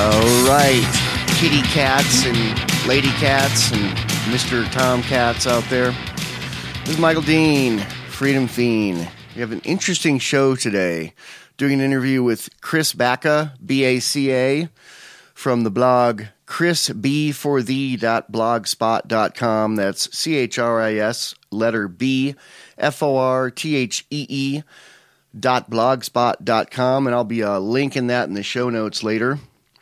All right, kitty cats and lady cats and Mr. Tom Cats out there. This is Michael Dean, Freedom Fiend. We have an interesting show today. Doing an interview with Chris Baca, B-A-C-A, from the blog chrisb4thee.blogspot.com. That's C-H-R-I-S, letter B, F-O-R-T-H-E-E, .blogspot.com, and I'll be linking that in the show notes later.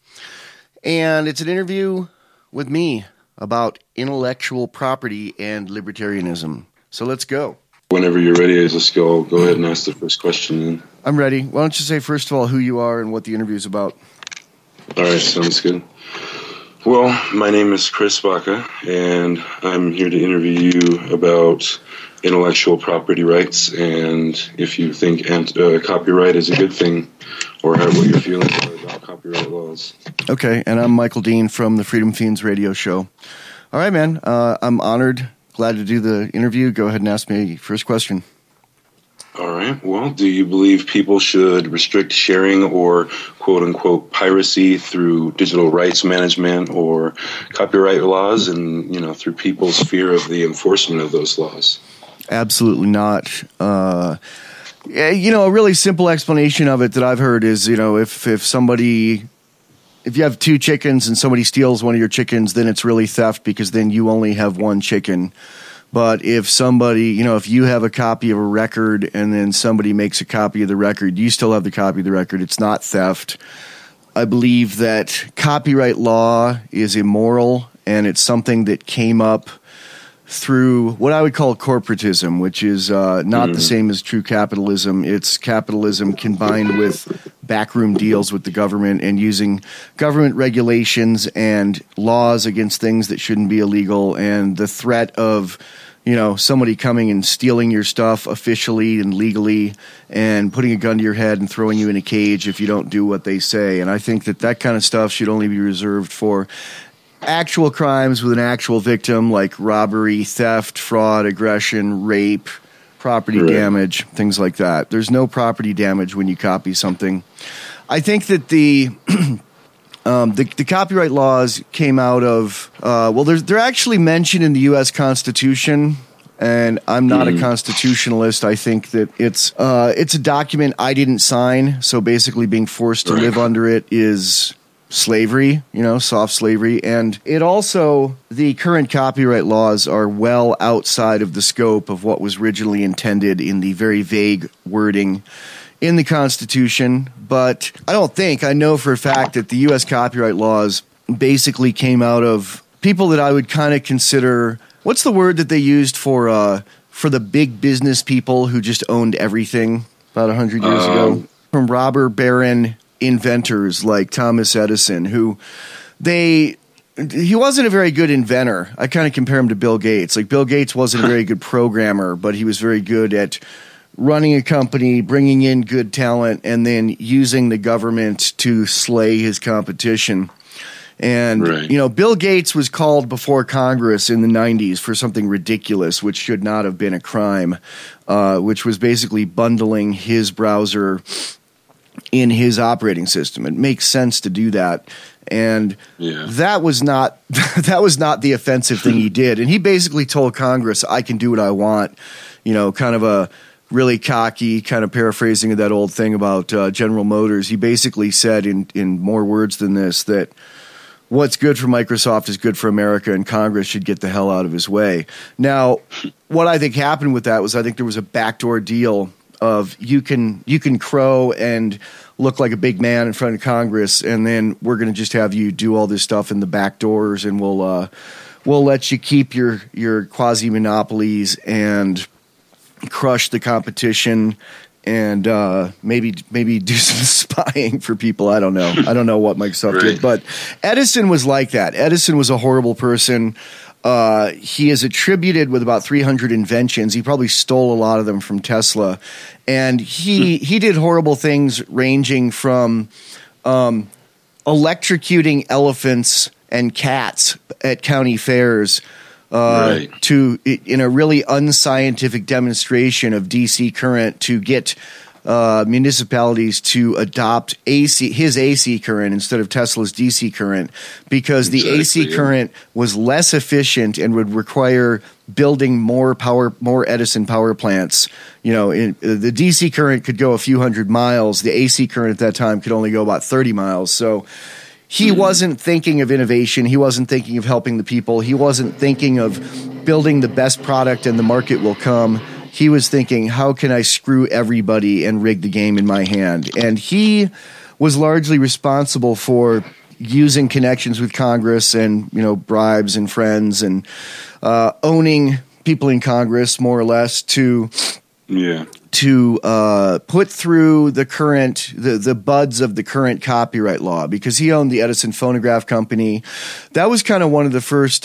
And it's an interview with me about intellectual property and libertarianism. So let's go. Whenever you're ready, just go ahead and ask the first question then. I'm ready. Why don't you say, first of all, who you are and what the interview is about? All right, sounds good. Well, my name is Chris Baca, and I'm here to interview you about intellectual property rights, and if you think copyright is a good thing, or what your feelings are about copyright laws. Okay, and I'm Michael Dean from the Freedom Fiends radio show. All right, man, I'm honored, glad to do the interview. Go ahead and ask me first question. All right. Well, do you believe people should restrict sharing or quote-unquote piracy through digital rights management or copyright laws and, through people's fear of the enforcement of those laws? Absolutely not. A really simple explanation of it that I've heard is, if you have two chickens and somebody steals one of your chickens, then it's really theft because then you only have one chicken. But if somebody, if you have a copy of a record and then somebody makes a copy of the record, you still have the copy of the record. It's not theft. I believe that copyright law is immoral, and it's something that came up through what I would call corporatism, which is not the same as true capitalism. It's capitalism combined with backroom deals with the government and using government regulations and laws against things that shouldn't be illegal, and the threat of somebody coming and stealing your stuff officially and legally and putting a gun to your head and throwing you in a cage if you don't do what they say. And I think that kind of stuff should only be reserved for actual crimes with an actual victim, like robbery, theft, fraud, aggression, rape, property damage, things like that. There's no property damage when you copy something. I think that the copyright laws came out of they're actually mentioned in the U.S. Constitution, and I'm not a constitutionalist. I think that it's a document I didn't sign, so basically being forced to live under it is slavery, soft slavery. And it also, the current copyright laws are well outside of the scope of what was originally intended in the very vague wording in the Constitution. But I know for a fact that the U.S. copyright laws basically came out of people that I would kind of consider, what's the word that they used for the big business people who just owned everything about 100 years ago? From robber baron inventors like Thomas Edison, he wasn't a very good inventor. I kind of compare him to Bill Gates. Like, Bill Gates wasn't a very good programmer, but he was very good at running a company, bringing in good talent, and then using the government to slay his competition. And, Bill Gates was called before Congress in the 90s for something ridiculous, which should not have been a crime, which was basically bundling his browser in his operating system. It makes sense to do that. And that was not the offensive thing he did. And he basically told Congress, I can do what I want, kind of a really cocky, kind of paraphrasing of that old thing about General Motors. He basically said in more words than this that what's good for Microsoft is good for America, and Congress should get the hell out of his way. Now, what I think happened with that was I think there was a backdoor deal of you can crow and look like a big man in front of Congress, and then we're going to just have you do all this stuff in the back doors, and we'll let you keep your quasi monopolies and crush the competition and maybe do some spying for people. I don't know what Microsoft did, but Edison was like that. Edison was a horrible person. He is attributed with about 300 inventions. He probably stole a lot of them from Tesla. And he did horrible things ranging from electrocuting elephants and cats at county fairs to in a really unscientific demonstration of DC current to get municipalities to adopt his AC current instead of Tesla's DC current, because the AC current was less efficient and would require building more Edison power plants. The DC current could go a few hundred miles. The AC current at that time could only go about 30 miles. So he wasn't thinking of innovation. He wasn't thinking of helping the people. He wasn't thinking of building the best product and the market will come. He was thinking, how can I screw everybody and rig the game in my hand? And he was largely responsible for using connections with Congress and, bribes and friends and owning people in Congress, more or less, to put through the buds of the current copyright law, because he owned the Edison Phonograph Company. That was kind of one of the first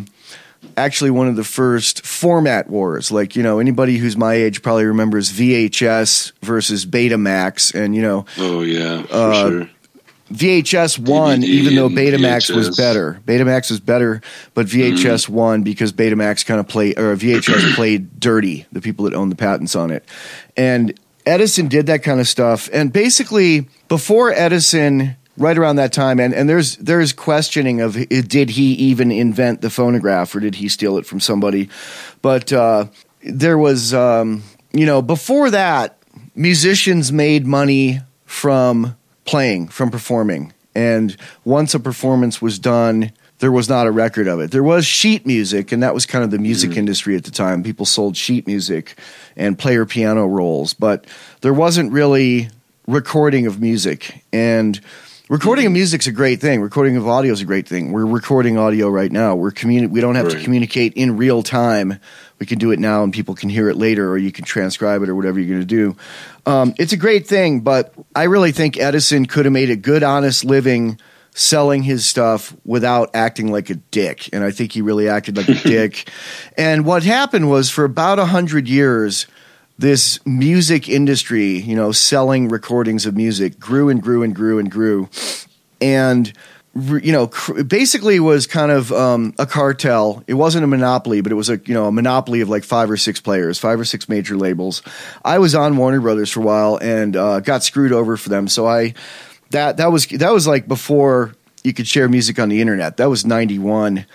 format wars. Like, anybody who's my age probably remembers VHS versus Betamax, and oh yeah, for sure. VHS won, DVD, even though Betamax was better. Betamax was better, but VHS won because Betamax VHS played dirty, the people that owned the patents on it. And Edison did that kind of stuff. And basically, before Edison, right around that time, and there's questioning of, did he even invent the phonograph or did he steal it from somebody? But there was, before that, musicians made money from playing, from performing. And once a performance was done, there was not a record of it. There was sheet music, and that was kind of the music industry at the time. People sold sheet music and player piano rolls, but there wasn't really recording of music. And recording of music's a great thing. Recording of audio is a great thing. We're recording audio right now. We don't have to communicate in real time. We can do it now, and people can hear it later, or you can transcribe it, or whatever you're going to do. It's a great thing, but I really think Edison could have made a good, honest living selling his stuff without acting like a dick. And I think he really acted like a dick. And what happened was, for about 100 years, this music industry, selling recordings of music, grew and grew and grew and grew. And basically was kind of a cartel. It wasn't a monopoly, but it was a monopoly of like 5 or 6 players, 5 or 6 major labels. I was on Warner Brothers for a while and got screwed over for them. So that was like before you could share music on the internet. That was 91.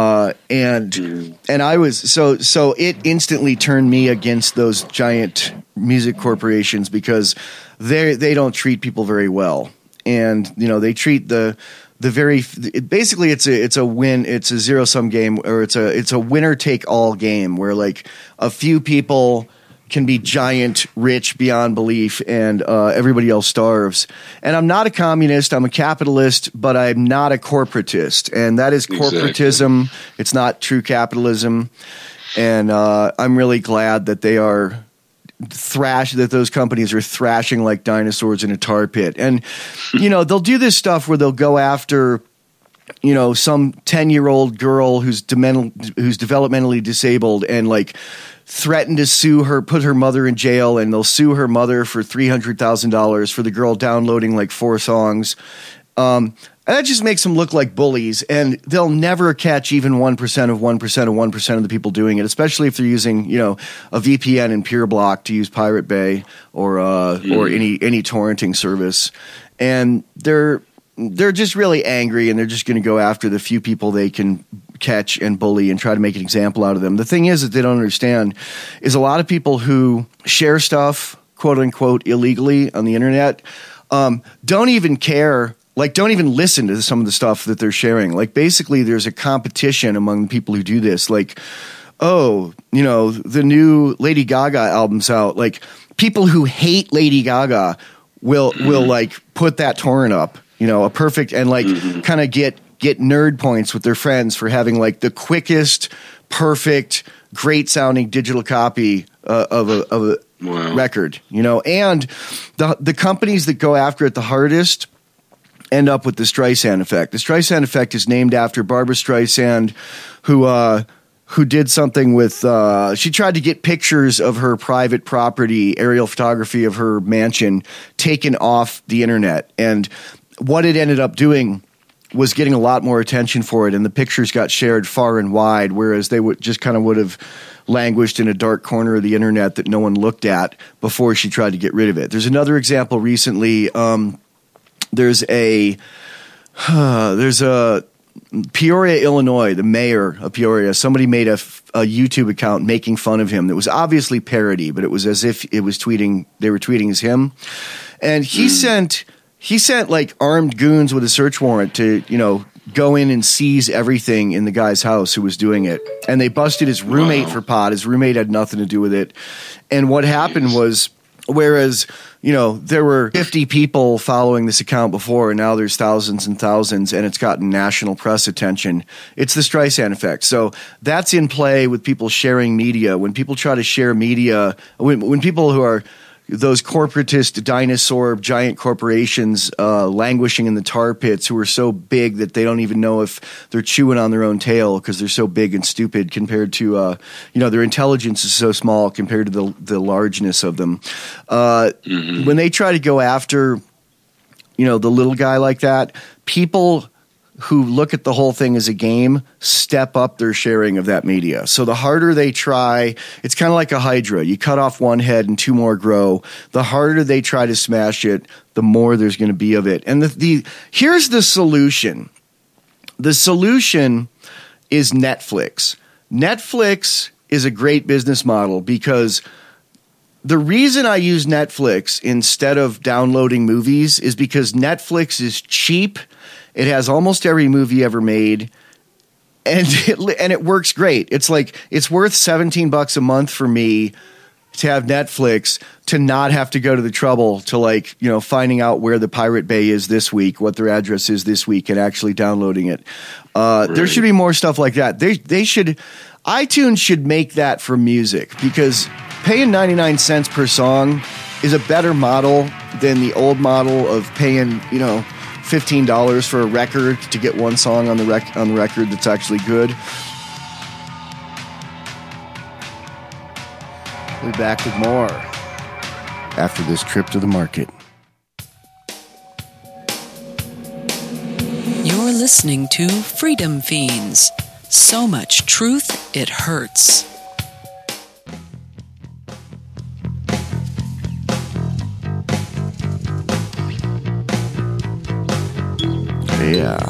And I was so it instantly turned me against those giant music corporations, because they don't treat people very well. And they treat basically it's a zero sum game, or it's a winner take all game, where like a few people can be giant rich beyond belief, and everybody else starves. And I'm not a communist, I'm a capitalist, but I'm not a corporatist, and that is corporatism. Exactly. It's not true capitalism. And I'm really glad that that those companies are thrashing like dinosaurs in a tar pit. And they'll do this stuff where they'll go after some 10-year-old girl who's developmentally disabled, and like threaten to sue her, put her mother in jail, and they'll sue her mother for $300,000 for the girl downloading like 4 songs. And that just makes them look like bullies, and they'll never catch even 1% of 1% of 1% of the people doing it, especially if they're using, a VPN and PureBlock to use Pirate Bay or any torrenting service. And they're just really angry, and they're just going to go after the few people they can catch and bully and try to make an example out of them. The thing is that they don't understand is a lot of people who share stuff, quote unquote, illegally on the internet, don't even care. Like, don't even listen to some of the stuff that they're sharing. Like, basically, there's a competition among the people who do this. Like, the new Lady Gaga album's out. Like, people who hate Lady Gaga will like put that torrent up, a perfect, and like kind of get nerd points with their friends for having like the quickest, perfect, great sounding digital copy of a record, and the companies that go after it the hardest end up with the Streisand effect. The Streisand effect is named after Barbra Streisand, who did something with, she tried to get pictures of her private property, aerial photography of her mansion, taken off the internet. And what it ended up doing was getting a lot more attention for it, and the pictures got shared far and wide, whereas they would have languished in a dark corner of the internet that no one looked at before she tried to get rid of it. There's another example recently. There's a Peoria, Illinois, the mayor of Peoria, somebody made a YouTube account making fun of him that was obviously parody, but it was as if they were tweeting as him. And he sent like armed goons with a search warrant to, go in and seize everything in the guy's house who was doing it. And they busted his roommate for pot. His roommate had nothing to do with it. And what happened was, whereas, there were 50 people following this account before, and now there's thousands and thousands, and it's gotten national press attention. It's the Streisand effect. So that's in play with people sharing media. When people try to share media, when people who are those corporatist dinosaur giant corporations languishing in the tar pits who are so big that they don't even know if they're chewing on their own tail because they're so big and stupid compared to, their intelligence is so small compared to the largeness of them. When they try to go after, the little guy like that, people who look at the whole thing as a game step up their sharing of that media. So the harder they try, it's kind of like a hydra. You cut off one head and two more grow. The harder they try to smash it, the more there's going to be of it. And here's the solution. The solution is Netflix. Netflix is a great business model because the reason I use Netflix instead of downloading movies is because Netflix is cheap. It has almost every movie ever made, and it works great. It's like it's worth $17 a month for me to have Netflix, to not have to go to the trouble to finding out where the Pirate Bay is this week, what their address is this week, and actually downloading it. There should be more stuff like that. iTunes should make that for music, because paying 99 cents per song is a better model than the old model of paying, $15 for a record to get one song on the record that's actually good. We'll be back with more after this trip to the market. You're listening to Freedom Fiends. So much truth, it hurts. Yeah.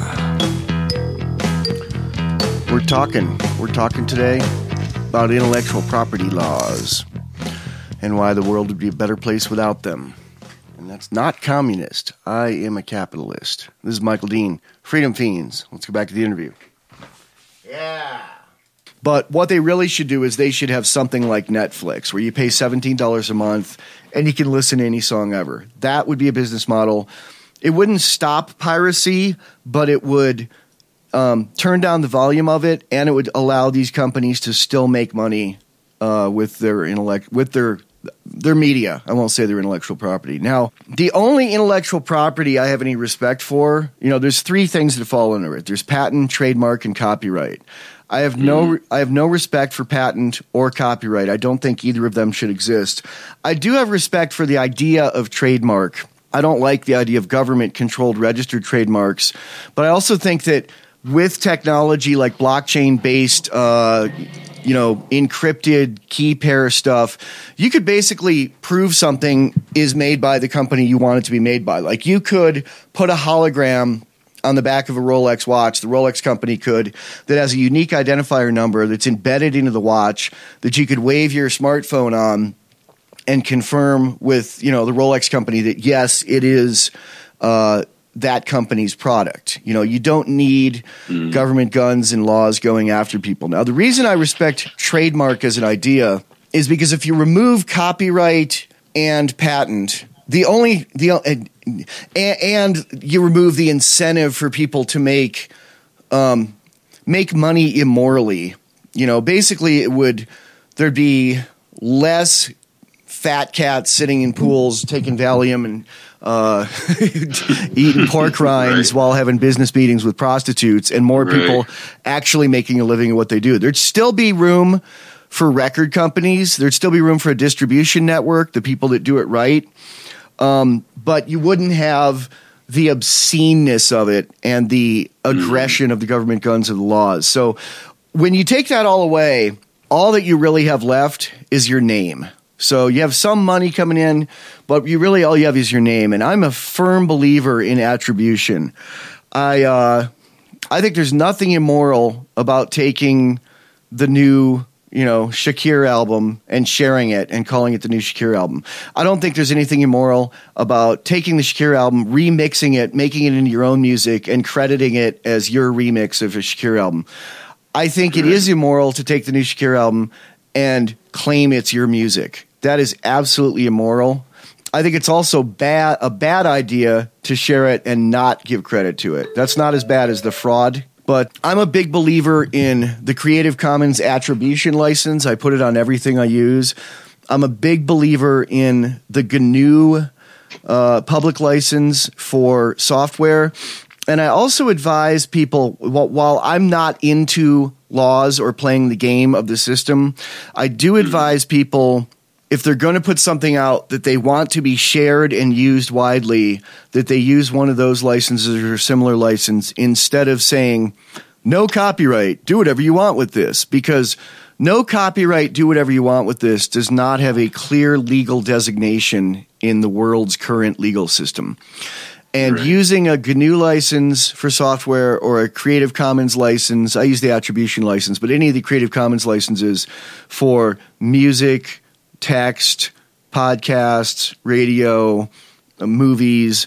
We're talking today about intellectual property laws and why the world would be a better place without them. And that's not communist. I am a capitalist. This is Michael Dean, Freedom Fiends. Let's go back to the interview. Yeah. But what they really should do is they should have something like Netflix, where you pay $17 a month and you can listen to any song ever. That would be a business model. It wouldn't stop piracy, but it would turn down the volume of it, and it would allow these companies to still make money with their their media. I won't say their intellectual property. Now, the only intellectual property I have any respect for, there's three things that fall under it. There's patent, trademark, and copyright. I have no respect for patent or copyright. I don't think either of them should exist. I do have respect for the idea of trademark. I don't like the idea of government-controlled registered trademarks, but I also think that with technology like blockchain-based, encrypted key pair stuff, you could basically prove something is made by the company you want it to be made by. Like, you could put a hologram on the back of a Rolex watch, the Rolex company could, that has a unique identifier number that's embedded into the watch that you could wave your smartphone on and confirm with, the Rolex company that, yes, it is that company's product. You don't need government guns and laws going after people. Now, the reason I respect trademark as an idea is because if you remove copyright and patent, and you remove the incentive for people to make money immorally, basically there'd be less fat cats sitting in pools taking Valium and eating pork rinds while having business meetings with prostitutes, and more people actually making a living at what they do. There'd still be room for record companies. There'd still be room for a distribution network, the people that do it right. But you wouldn't have the obsceneness of it and the aggression of the government guns and the laws. So when you take that all away, all that you really have left is your name. So you have some money coming in, but all you have is your name. And I'm a firm believer in attribution. I think there's nothing immoral about taking the new, Shakir album and sharing it and calling it the new Shakir album. I don't think there's anything immoral about taking the Shakir album, remixing it, making it into your own music, and crediting it as your remix of a Shakir album. I think it is immoral to take the new Shakir album and claim it's your music. That is absolutely immoral. I think it's also a bad idea to share it and not give credit to it. That's not as bad as the fraud. But I'm a big believer in the Creative Commons attribution license. I put it on everything I use. I'm a big believer in the GNU public license for software. And I also advise people, while I'm not into laws or playing the game of the system, I do advise people, if they're going to put something out that they want to be shared and used widely, that they use one of those licenses or similar license instead of saying, no copyright, do whatever you want with this. Because no copyright, do whatever you want with this does not have a clear legal designation in the world's current legal system. And using a GNU license for software or a Creative Commons license, I use the attribution license, but any of the Creative Commons licenses for music, text, podcasts, radio, movies,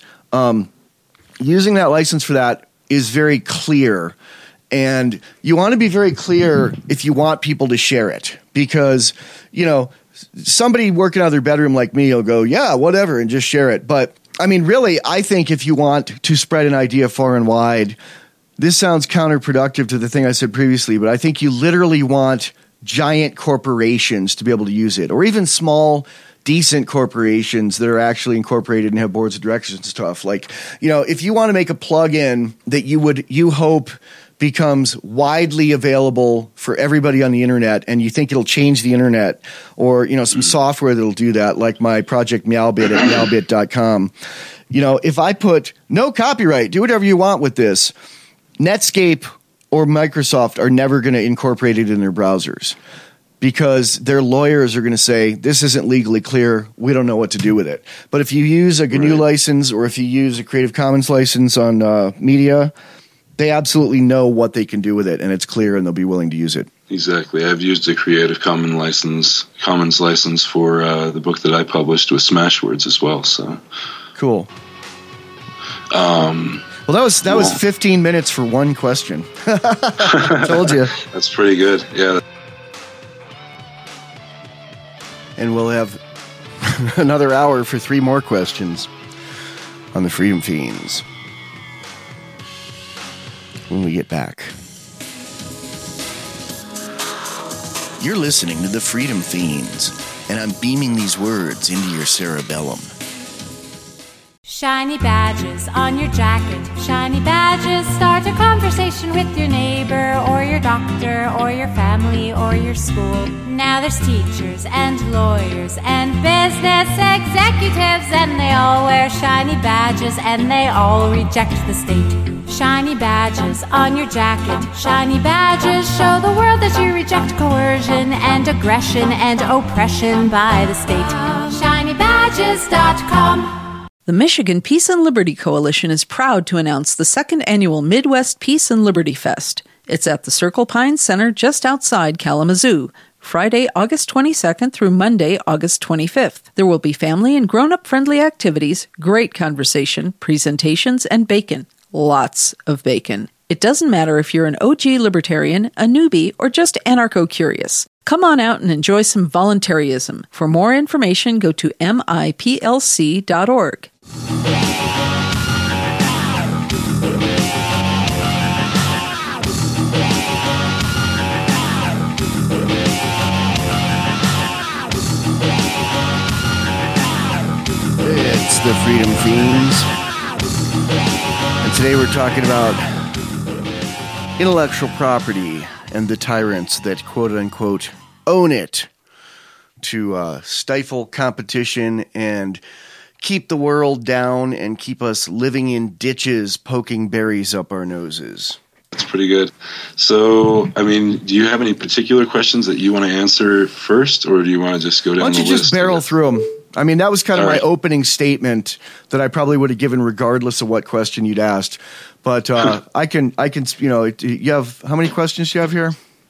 using that license for that is very clear. And you want to be very clear if you want people to share it, because, somebody working out of their bedroom like me will go, yeah, whatever, and just share it. But I mean, really, I think if you want to spread an idea far and wide, this sounds counterproductive to the thing I said previously, but I think you literally want giant corporations to be able to use it, or even small, decent corporations that are actually incorporated and have boards of directors and stuff. Like, if you want to make a plugin that you hope becomes widely available for everybody on the internet, and you think it'll change the internet, or some software that'll do that, like my project Meowbit at meowbit.com. If I put no copyright, do whatever you want with this, Netscape or Microsoft are never going to incorporate it in their browsers, because their lawyers are going to say, this isn't legally clear, we don't know what to do with it. But if you use a GNU license, or if you use a Creative Commons license on media, they absolutely know what they can do with it, and it's clear, and they'll be willing to use it. Exactly. I've used a Creative Commons license for the book that I published with Smashwords as well. So cool. Well, that was 15 minutes for one question. I told you. That's pretty good. Yeah. And we'll have another hour for 3 more questions on the Freedom Fiends when we get back. You're listening to the Freedom Fiends, and I'm beaming these words into your cerebellum. Shiny badges on your jacket. Shiny badges start a conversation with your neighbor or your doctor or your family or your school. Now there's teachers and lawyers and business executives, and they all wear shiny badges and they all reject the state. Shiny badges on your jacket. Shiny badges show the world that you reject coercion and aggression and oppression by the state. ShinyBadges.com. The Michigan Peace and Liberty Coalition is proud to announce the second annual Midwest Peace and Liberty Fest. It's at the Circle Pines Center just outside Kalamazoo, Friday, August 22nd through Monday, August 25th. There will be family and grown-up friendly activities, great conversation, presentations, and bacon. Lots of bacon. It doesn't matter if you're an OG libertarian, a newbie, or just anarcho-curious. Come on out and enjoy some voluntarism. For more information, go to miplc.org. It's the Freedom Fiends. And today we're talking about intellectual property and the tyrants that quote-unquote own it to stifle competition and keep the world down and keep us living in ditches, poking berries up our noses. That's pretty good. So, I mean, do you have any particular questions that you want to answer first, or do you want to just go down the list? Why don't you just barrel through them? I mean, that was kind of my opening statement that I probably would have given regardless of what question you'd asked. But I can, you know, you have, how many questions do you have here?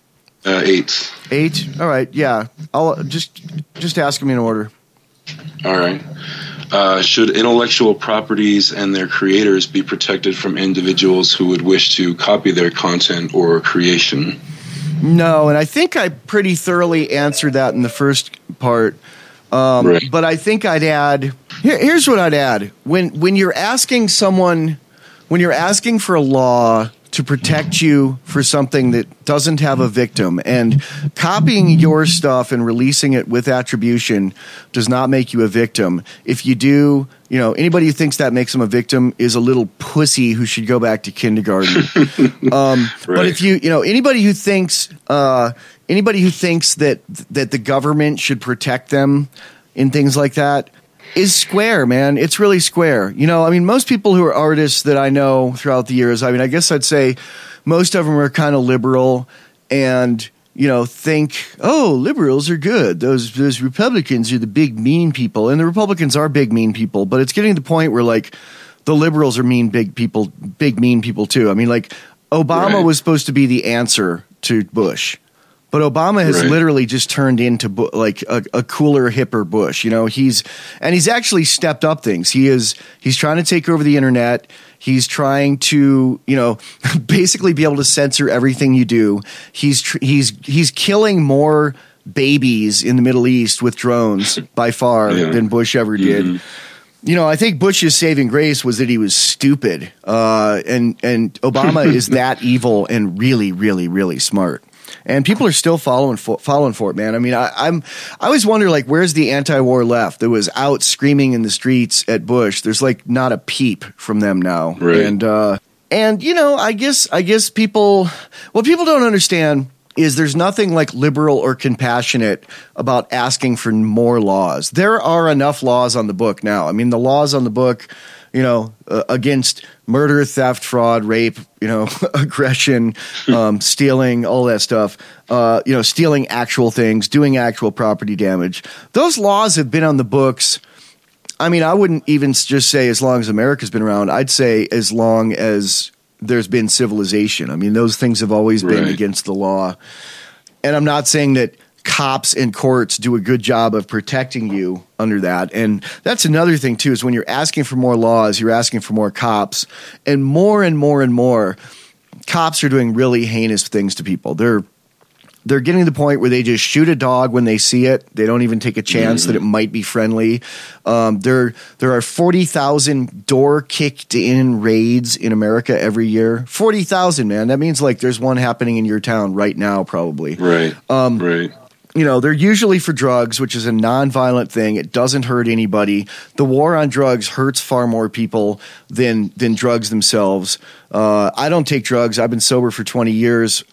8. 8? All right, yeah. I'll just ask them in order. All right. Should intellectual properties and their creators be protected from individuals who would wish to copy their content or creation? No, and I think I pretty thoroughly answered that in the first part. Right. But I think I'd add, here's what I'd add. When you're asking someone, when you're asking for a law to protect you for something that doesn't have a victim, and copying your stuff and releasing it with attribution does not make you a victim. If you do, you know, anybody who thinks that makes them a victim is a little pussy who should go back to kindergarten. Right. But if you know, anybody who thinks that the government should protect them in things like that is square, man. It's really square. You know, I mean, most people who are artists that I know throughout the years, I mean, I guess I'd say most of them are kind of liberal and, you know, think, oh, liberals are good. Those Republicans are the big mean people. And the Republicans are big mean people, but it's getting to the point where, like, the liberals are big mean people too. I mean, like, Obama was supposed to be the answer to Bush. But Obama has literally just turned into like a cooler, hipper Bush. You know, he's actually stepped up things. He's trying to take over the internet. He's trying to, you know, basically be able to censor everything you do. He's killing more babies in the Middle East with drones by far than Bush ever did. Mm-hmm. You know, I think Bush's saving grace was that he was stupid, and Obama is that evil and really, really, really smart. And people are still following for it, man. I mean, I always wonder, like, where's the anti-war left that was out screaming in the streets at Bush? There's like not a peep from them now. Right. And you know, I guess people, what people don't understand is there's nothing like liberal or compassionate about asking for more laws. There are enough laws on the book now. I mean, the laws on the book, you know, against murder, theft, fraud, rape, you know, aggression, stealing, all that stuff, you know, stealing actual things, doing actual property damage. Those laws have been on the books. I mean, I wouldn't even just say as long as America's been around. I'd say as long as there's been civilization. I mean, those things have always been against the law. And I'm not saying that cops and courts do a good job of protecting you under that. And that's another thing too, is when you're asking for more laws, you're asking for more cops, and more and more and more cops are doing really heinous things to people. They're getting to the point where they just shoot a dog when they see it. They don't even take a chance that it might be friendly. There are 40,000 door kicked in raids in America every year. 40,000, man. That means like there's one happening in your town right now, probably. Right. You know, they're usually for drugs, which is a nonviolent thing. It doesn't hurt anybody. The war on drugs hurts far more people than drugs themselves. I don't take drugs. I've been sober for 20 years.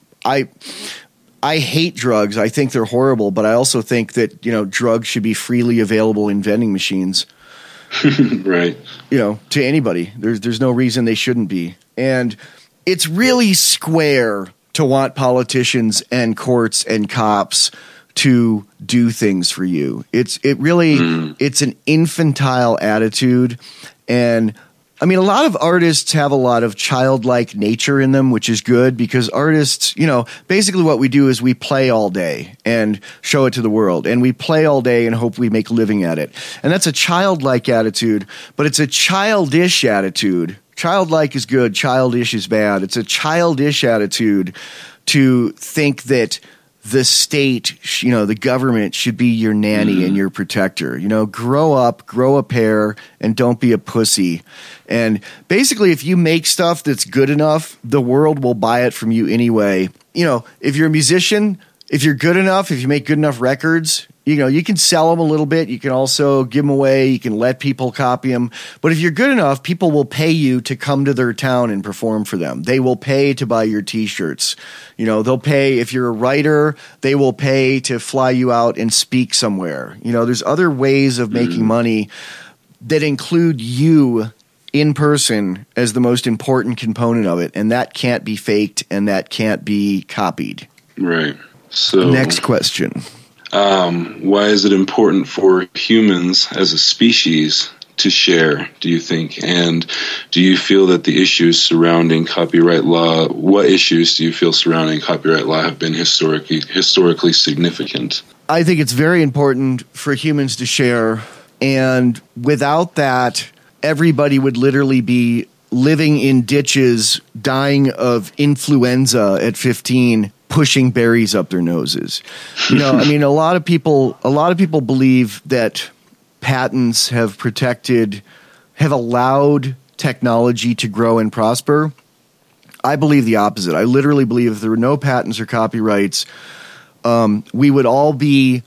I hate drugs. I think they're horrible, but I also think that, you know, drugs should be freely available in vending machines. Right. You know, to anybody. There's no reason they shouldn't be. And it's really square to want politicians and courts and cops to do things for you. It's an infantile attitude. And I mean, a lot of artists have a lot of childlike nature in them, which is good because artists, you know, basically what we do is we play all day and show it to the world, and we play all day and hope we make a living at it. And that's a childlike attitude, but it's a childish attitude. Childlike is good, childish is bad. It's a childish attitude to think that the state, you know, the government should be your nanny and your protector. You know, grow up, grow a pair, and don't be a pussy. And basically, if you make stuff that's good enough, the world will buy it from you anyway. You know, if you're a musician, if you're good enough, if you make good enough records, you know, you can sell them a little bit. You can also give them away. You can let people copy them. But if you're good enough, people will pay you to come to their town and perform for them. They will pay to buy your T-shirts. You know, they'll pay if you're a writer. They will pay to fly you out and speak somewhere. You know, there's other ways of making money. that include you in person as the most important component of it, and that can't be faked and that can't be copied. Right. So next question. Why is it important for humans as a species to share, do you think? And do you feel that the issues surrounding copyright law, what issues do you feel surrounding copyright law have been historically significant? I think it's very important for humans to share, and without that, everybody would literally be living in ditches, dying of influenza at 15, pushing berries up their noses. You know, I mean, a lot of people believe that patents have allowed technology to grow and prosper. I believe the opposite. I literally believe if there were no patents or copyrights, we would all be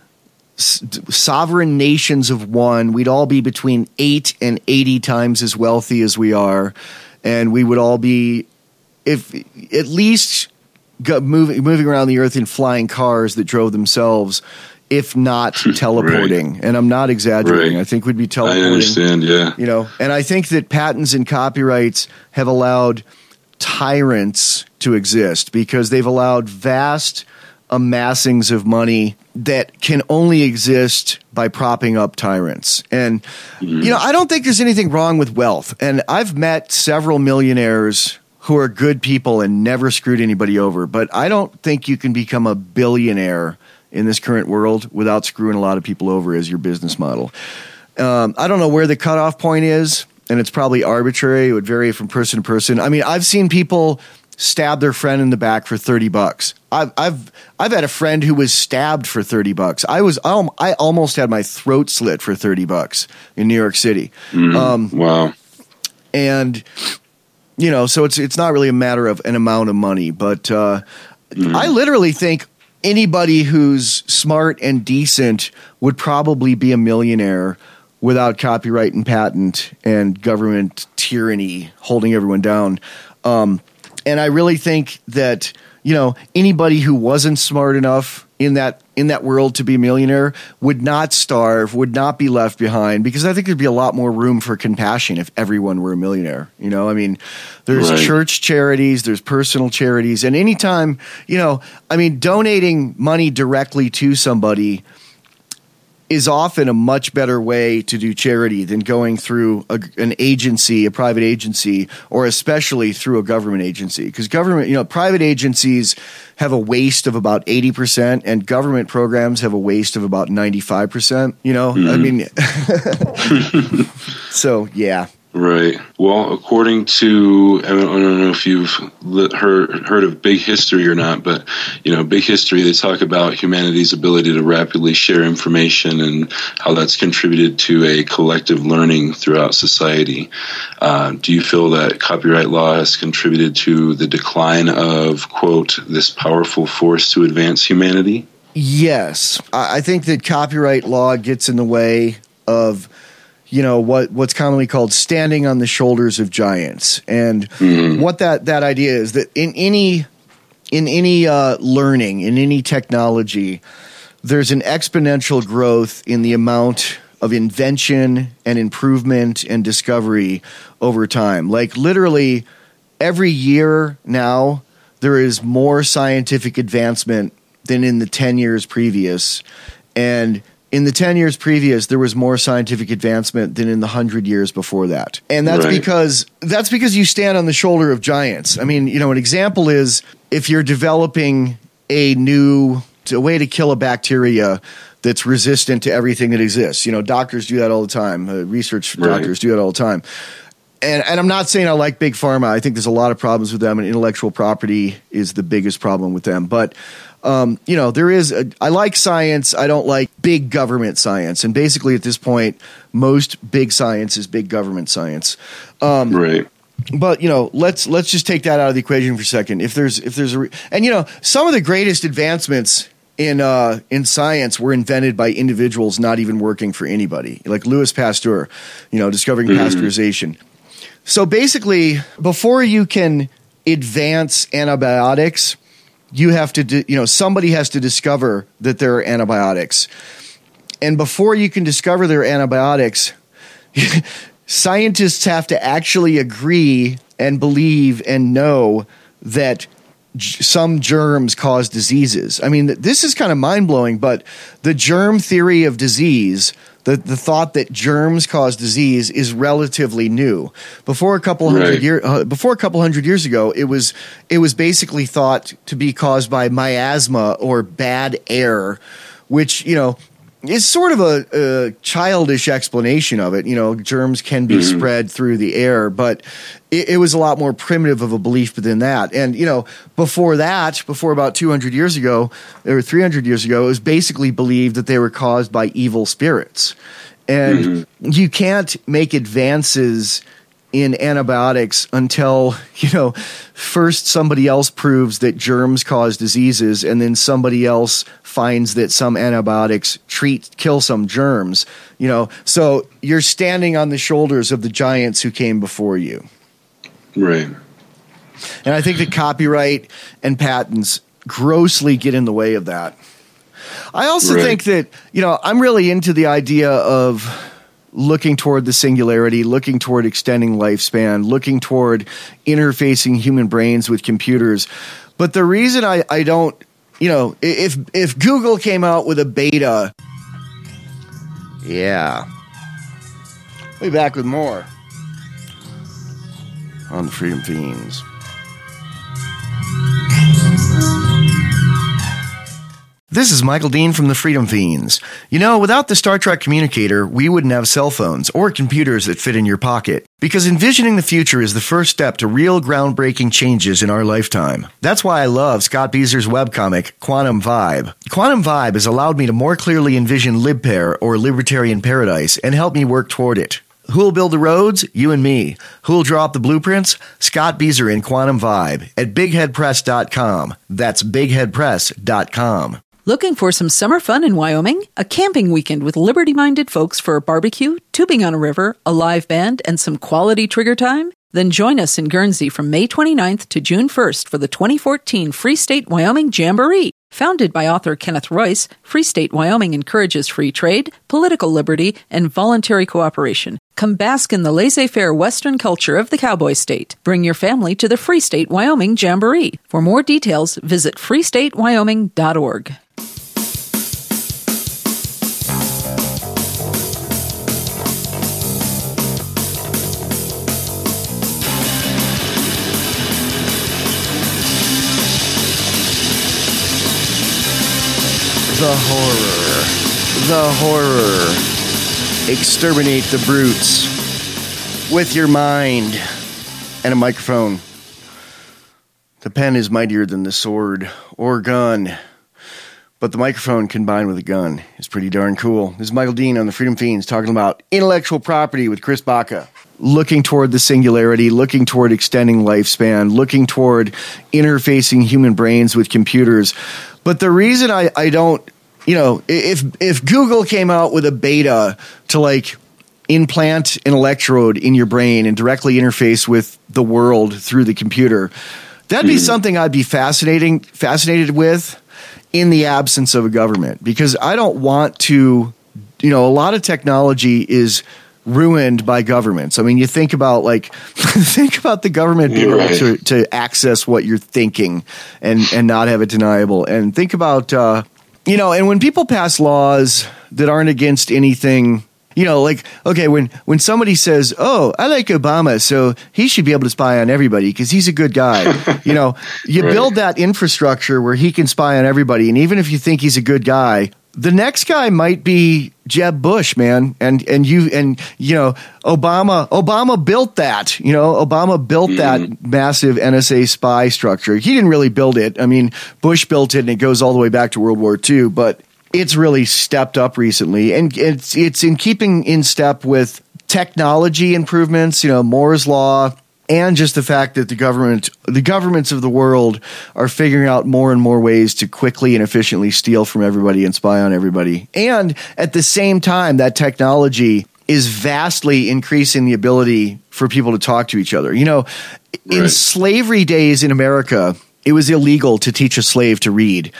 sovereign nations of one. We'd all be between 8 and 80 times as wealthy as we are, and we would all be, if at least moving around the earth in flying cars that drove themselves, if not teleporting. Right. And I'm not exaggerating. Right. I think we'd be teleporting. I understand, yeah. You know, and I think that patents and copyrights have allowed tyrants to exist because they've allowed vast amassings of money that can only exist by propping up tyrants. And, you know, I don't think there's anything wrong with wealth. And I've met several millionaires who are good people and never screwed anybody over. But I don't think you can become a billionaire in this current world without screwing a lot of people over as your business model. I don't know where the cutoff point is, and it's probably arbitrary. It would vary from person to person. I mean, I've seen people stab their friend in the back for $30. I've had a friend who was stabbed for $30. I almost had my throat slit for $30 in New York City. Wow. And you know, so it's not really a matter of an amount of money, but I literally think anybody who's smart and decent would probably be a millionaire without copyright and patent and government tyranny holding everyone down. And I really think that, you know, anybody who wasn't smart enough in that world to be a millionaire would not starve, would not be left behind, because I think there'd be a lot more room for compassion if everyone were a millionaire. You know, I mean, there's church charities, there's personal charities, and anytime, you know, I mean, donating money directly to somebody is often a much better way to do charity than going through an agency, a private agency, or especially through a government agency. Because government, you know, private agencies have a waste of about 80%, and government programs have a waste of about 95%. You know, I mean, so yeah. Right. Well, according to, I don't know if you've heard of Big History or not, but, you know, Big History, they talk about humanity's ability to rapidly share information and how that's contributed to a collective learning throughout society. Do you feel that copyright law has contributed to the decline of, quote, this powerful force to advance humanity? Yes. I think that copyright law gets in the way of, you know, what's commonly called standing on the shoulders of giants. And what that idea is, that in any learning, in any technology, there's an exponential growth in the amount of invention and improvement and discovery over time. Like literally every year now, there is more scientific advancement than in the 10 years previous. And in the 10 years previous, there was more scientific advancement than in the 100 years before that. And that's because you stand on the shoulder of giants. I mean, you know, an example is if you're developing a way to kill a bacteria that's resistant to everything that exists. You know, doctors do that all the time. Research doctors do that all the time. And I'm not saying I like Big Pharma. I think there's a lot of problems with them, and intellectual property is the biggest problem with them. But you know, I like science. I don't like big government science. And basically at this point, most big science is big government science. Right. But, you know, let's just take that out of the equation for a second. And, you know, some of the greatest advancements in science were invented by individuals not even working for anybody, like Louis Pasteur, you know, discovering pasteurization. So basically, before you can advance antibiotics, you have to, somebody has to discover that there are antibiotics. And before you can discover there are antibiotics, scientists have to actually agree and believe and know that some germs cause diseases. I mean, this is kind of mind-blowing, but the germ theory of disease, the thought that germs cause disease, is relatively new. Before a couple hundred years ago, it was basically thought to be caused by miasma or bad air, which, is sort of a childish explanation of it. Germs can be spread through the air, but it was a lot more primitive of a belief than that. And, before about 200 years ago or 300 years ago, it was basically believed that they were caused by evil spirits. And you can't make advances in antibiotics until, first somebody else proves that germs cause diseases, and then somebody else finds that some antibiotics kill some germs, So you're standing on the shoulders of the giants who came before you. Right. And I think that copyright and patents grossly get in the way of that. I also think that, I'm really into the idea of looking toward the singularity, looking toward extending lifespan, looking toward interfacing human brains with computers. But the reason I don't, if Google came out with a beta, we'll be back with more on the Freedom Fiends. This is Michael Dean from the Freedom Fiends. Without the Star Trek communicator, we wouldn't have cell phones or computers that fit in your pocket. Because envisioning the future is the first step to real groundbreaking changes in our lifetime. That's why I love Scott Beezer's webcomic, Quantum Vibe. Quantum Vibe has allowed me to more clearly envision LibPair, or Libertarian Paradise, and help me work toward it. Who'll build the roads? You and me. Who'll draw up the blueprints? Scott Beezer in Quantum Vibe at bigheadpress.com. That's bigheadpress.com. Looking for some summer fun in Wyoming? A camping weekend with liberty-minded folks for a barbecue, tubing on a river, a live band, and some quality trigger time? Then join us in Guernsey from May 29th to June 1st for the 2014 Free State Wyoming Jamboree. Founded by author Kenneth Royce, Free State Wyoming encourages free trade, political liberty, and voluntary cooperation. Come bask in the laissez-faire Western culture of the cowboy state. Bring your family to the Free State Wyoming Jamboree. For more details, visit freestatewyoming.org. The horror. Exterminate the brutes with your mind and a microphone. The pen is mightier than the sword or gun, but the microphone combined with a gun is pretty darn cool. This is Michael Dean on the Freedom Fiends talking about intellectual property with Chris Baca. Looking toward the singularity, looking toward extending lifespan, looking toward interfacing human brains with computers. But the reason I don't, if Google came out with a beta to implant an electrode in your brain and directly interface with the world through the computer, that'd be something I'd be fascinated with in the absence of a government, because I don't want to, a lot of technology is ruined by governments. I mean, you think about the government being able to access what you're thinking and not have it deniable. And think about, and when people pass laws that aren't against anything, when somebody says, "Oh, I like Obama, so he should be able to spy on everybody because he's a good guy." Build that infrastructure where he can spy on everybody. And even if you think he's a good guy, the next guy might be Jeb Bush, man. And Obama built that, Obama built that massive NSA spy structure. He didn't really build it. I mean, Bush built it, and it goes all the way back to World War II, but it's really stepped up recently, and it's in keeping in step with technology improvements, Moore's Law, and just the fact that the governments of the world are figuring out more and more ways to quickly and efficiently steal from everybody and spy on everybody. And at the same time, that technology is vastly increasing the ability for people to talk to each other. In slavery days in America, it was illegal to teach a slave to read.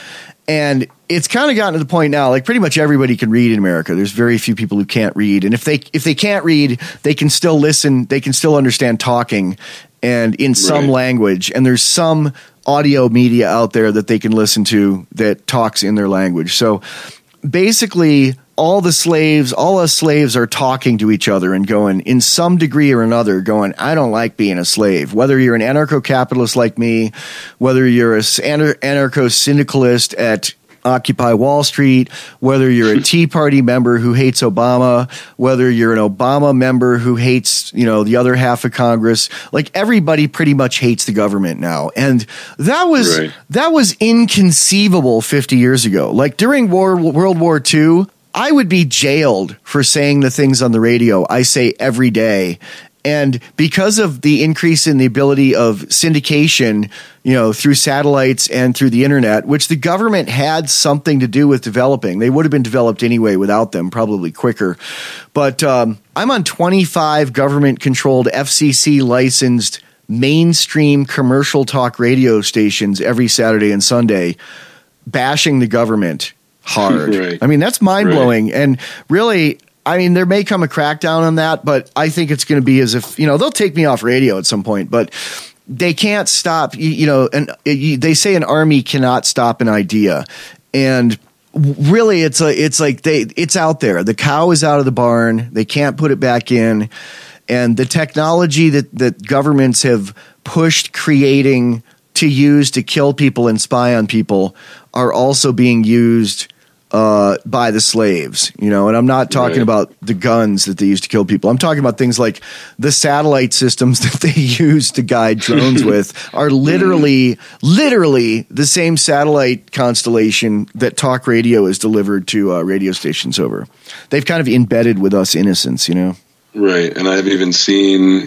And it's kind of gotten to the point now, like pretty much everybody can read in America. There's very few people who can't read. And if they can't read, they can still listen. They can still understand talking and in some language. And there's some audio media out there that they can listen to that talks in their language. So basically, all us slaves are talking to each other and going, in some degree or another, going, I don't like being a slave. Whether you're an anarcho-capitalist like me, whether you're a anarcho-syndicalist at Occupy Wall Street, whether you're a Tea Party member who hates Obama, whether you're an Obama member who hates, the other half of Congress, like everybody pretty much hates the government now. And that was inconceivable 50 years ago. Like during World War II, I would be jailed for saying the things on the radio I say every day. And because of the increase in the ability of syndication, through satellites and through the internet, which the government had something to do with developing, they would have been developed anyway without them, probably quicker. But I'm on 25 government-controlled, FCC-licensed mainstream commercial talk radio stations every Saturday and Sunday, bashing the government hard. I mean, that's mind-blowing. And really, I mean, there may come a crackdown on that, but I think it's going to be as if, they'll take me off radio at some point, but they can't stop, and they say an army cannot stop an idea. And really, it's out there. The cow is out of the barn. They can't put it back in. And the technology that governments have pushed creating to use to kill people and spy on people are also being used by the slaves, and I'm not talking about the guns that they use to kill people. I'm talking about things like the satellite systems that they use to guide drones with are literally the same satellite constellation that talk radio is delivered to radio stations over. They've kind of embedded with us innocents, Right, and I've even seen,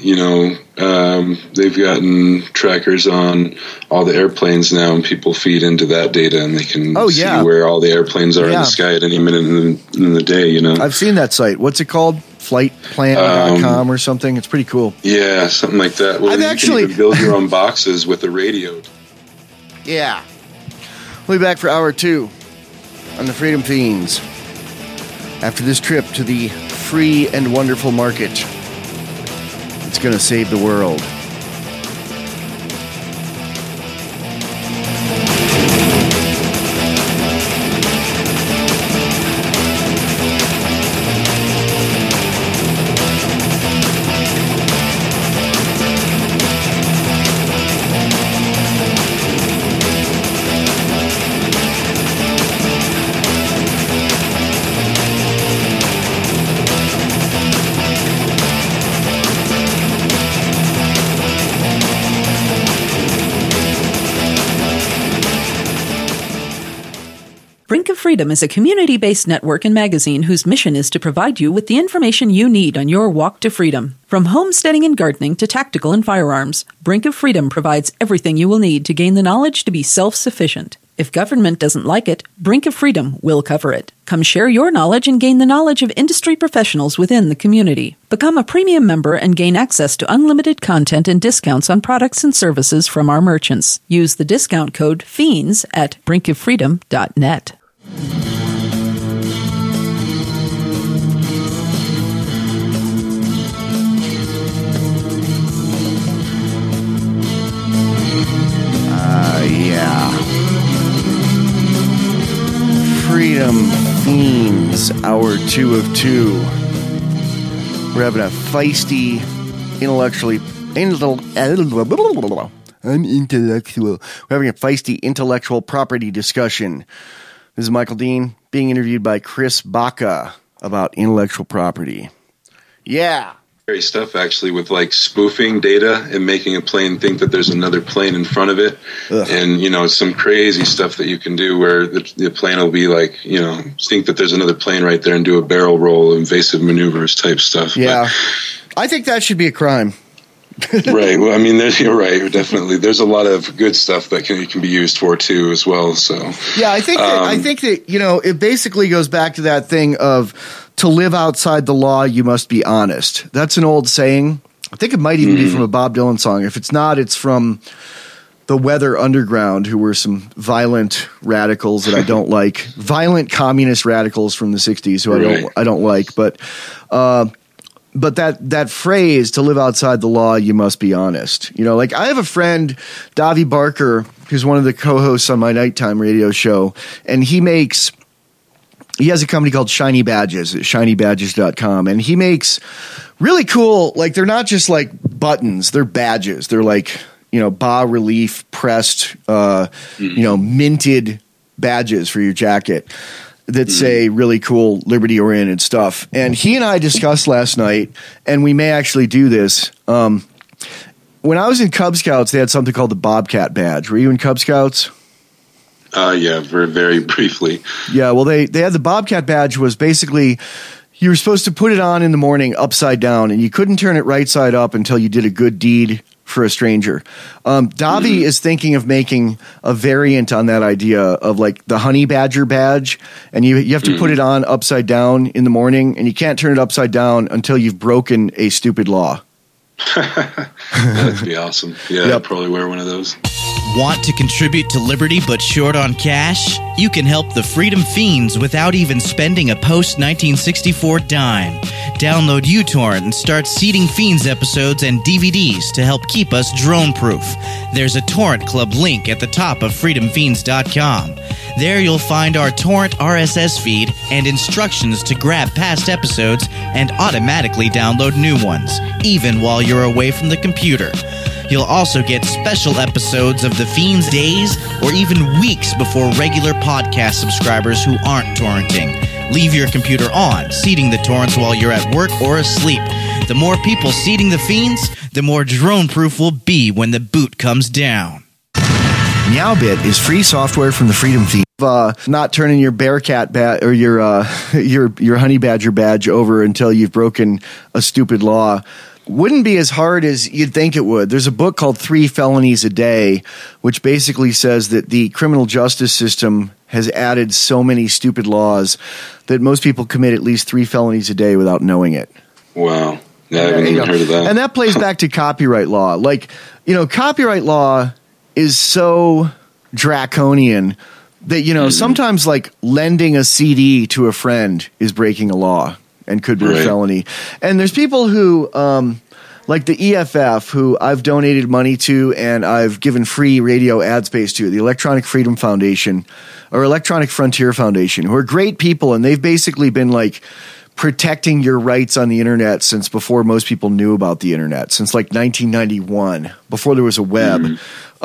they've gotten trackers on all the airplanes now, and people feed into that data, and they can see where all the airplanes are in the sky at any minute in the day, I've seen that site. What's it called? Flightplan.com or something? It's pretty cool. Yeah, something like that. Well, you can even build your own boxes with a radio. Yeah. We'll be back for hour 2 on the Freedom Fiends. After this trip to the free and wonderful market, it's going to save the world. Brink of Freedom is a community-based network and magazine whose mission is to provide you with the information you need on your walk to freedom. From homesteading and gardening to tactical and firearms, Brink of Freedom provides everything you will need to gain the knowledge to be self-sufficient. If government doesn't like it, Brink of Freedom will cover it. Come share your knowledge and gain the knowledge of industry professionals within the community. Become a premium member and gain access to unlimited content and discounts on products and services from our merchants. Use the discount code FIENDS at brinkoffreedom.net. Freedom Fiends, hour 2 of 2. We're having a feisty, We're having a feisty intellectual property discussion. This is Michael Dean being interviewed by Chris Baca about intellectual property. Yeah. Scary stuff, actually, with like spoofing data and making a plane think that there's another plane in front of it. Ugh. And, some crazy stuff that you can do where the plane will be like, think that there's another plane right there and do a barrel roll, invasive maneuvers type stuff. Yeah. But I think that should be a crime. Right. Well, I mean, you're right. Definitely. There's a lot of good stuff that can be used for, too, as well. So, yeah, I think that, it basically goes back to that thing of to live outside the law, you must be honest. That's an old saying. I think it might even be from a Bob Dylan song. If it's not, it's from the Weather Underground, who were some violent radicals that I don't like, violent communist radicals from the 60s who I don't like, but that phrase, to live outside the law, you must be honest. You know, like I have a friend, Davi Barker, who's one of the co-hosts on my nighttime radio show, and he has a company called Shiny Badges at shinybadges.com, and he makes really cool, like they're not just like buttons, they're badges. They're like, you know, bas relief pressed, you know, minted badges for your jacket that say really cool liberty oriented stuff. And he and I discussed last night, and we may actually do this. When I was in Cub Scouts, they had something called the Bobcat badge. Were you in Cub Scouts? Yeah, very briefly. Yeah, well, they had the Bobcat badge was basically you were supposed to put it on in the morning upside down, and you couldn't turn it right side up until you did a good deed for a stranger. Davi is thinking of making a variant on that idea of like the honey badger badge, and you have to put it on upside down in the morning, and you can't turn it upside down until you've broken a stupid law. That'd be awesome. Yeah, I'd probably wear one of those. Want to contribute to Liberty but short on cash? You can help the Freedom Fiends without even spending a post-1964 dime. Download uTorrent and start seeding Fiends episodes and DVDs to help keep us drone-proof. There's a Torrent Club link at the top of freedomfiends.com. There you'll find our torrent RSS feed and instructions to grab past episodes and automatically download new ones, even while you're away from the computer. You'll also get special episodes of The Fiends days or even weeks before regular podcast subscribers who aren't torrenting. Leave your computer on, seeding the torrents while you're at work or asleep. The more people seeding the Fiends, the more drone-proof we'll be when the boot comes down. Meowbit is free software from the Freedom Fiends. Not turning your Bearcat badge or your Honey Badger badge over until you've broken a stupid law wouldn't be as hard as you'd think it would. There's a book called 3 Felonies a Day, which basically says that the criminal justice system has added so many stupid laws that most people commit at least 3 felonies a day without knowing it. Wow. Yeah, I haven't even heard of that. And that plays back to copyright law. Like, you know, copyright law is so draconian that, you know, sometimes like lending a CD to a friend is breaking a law and could be a felony. And there's people who, like the EFF, who I've donated money to and I've given free radio ad space to, the Electronic Freedom Foundation or Electronic Frontier Foundation, who are great people, and they've basically been like protecting your rights on the internet since before most people knew about the internet, since like 1991, before there was a web.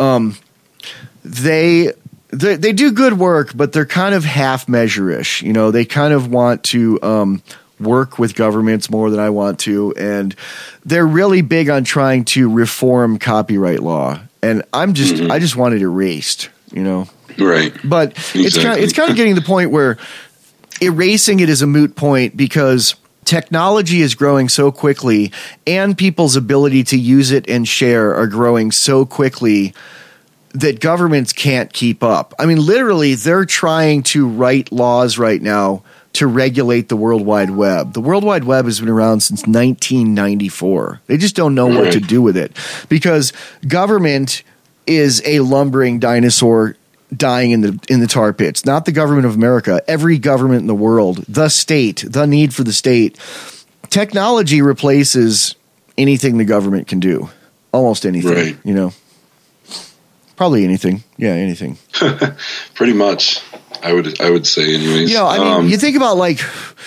They do good work, but they're kind of half measure-ish. You know, they kind of want to work with governments more than I want to, and they're really big on trying to reform copyright law. And I just want it erased, you know. Right. But exactly. it's kind of getting to the point where erasing it is a moot point because technology is growing so quickly and people's ability to use it and share are growing so quickly that governments can't keep up. I mean, literally, they're trying to write laws right now to regulate the World Wide Web. The World Wide Web has been around since 1994. They just don't know what to do with it because government is a lumbering dinosaur dying in the tar pits. Not the government of America. Every government in the world, the state, the need for the state. Technology replaces anything the government can do. Almost anything, you know. Probably anything. Yeah, anything. Pretty much. I would say anyways. You know, I mean, you think about like,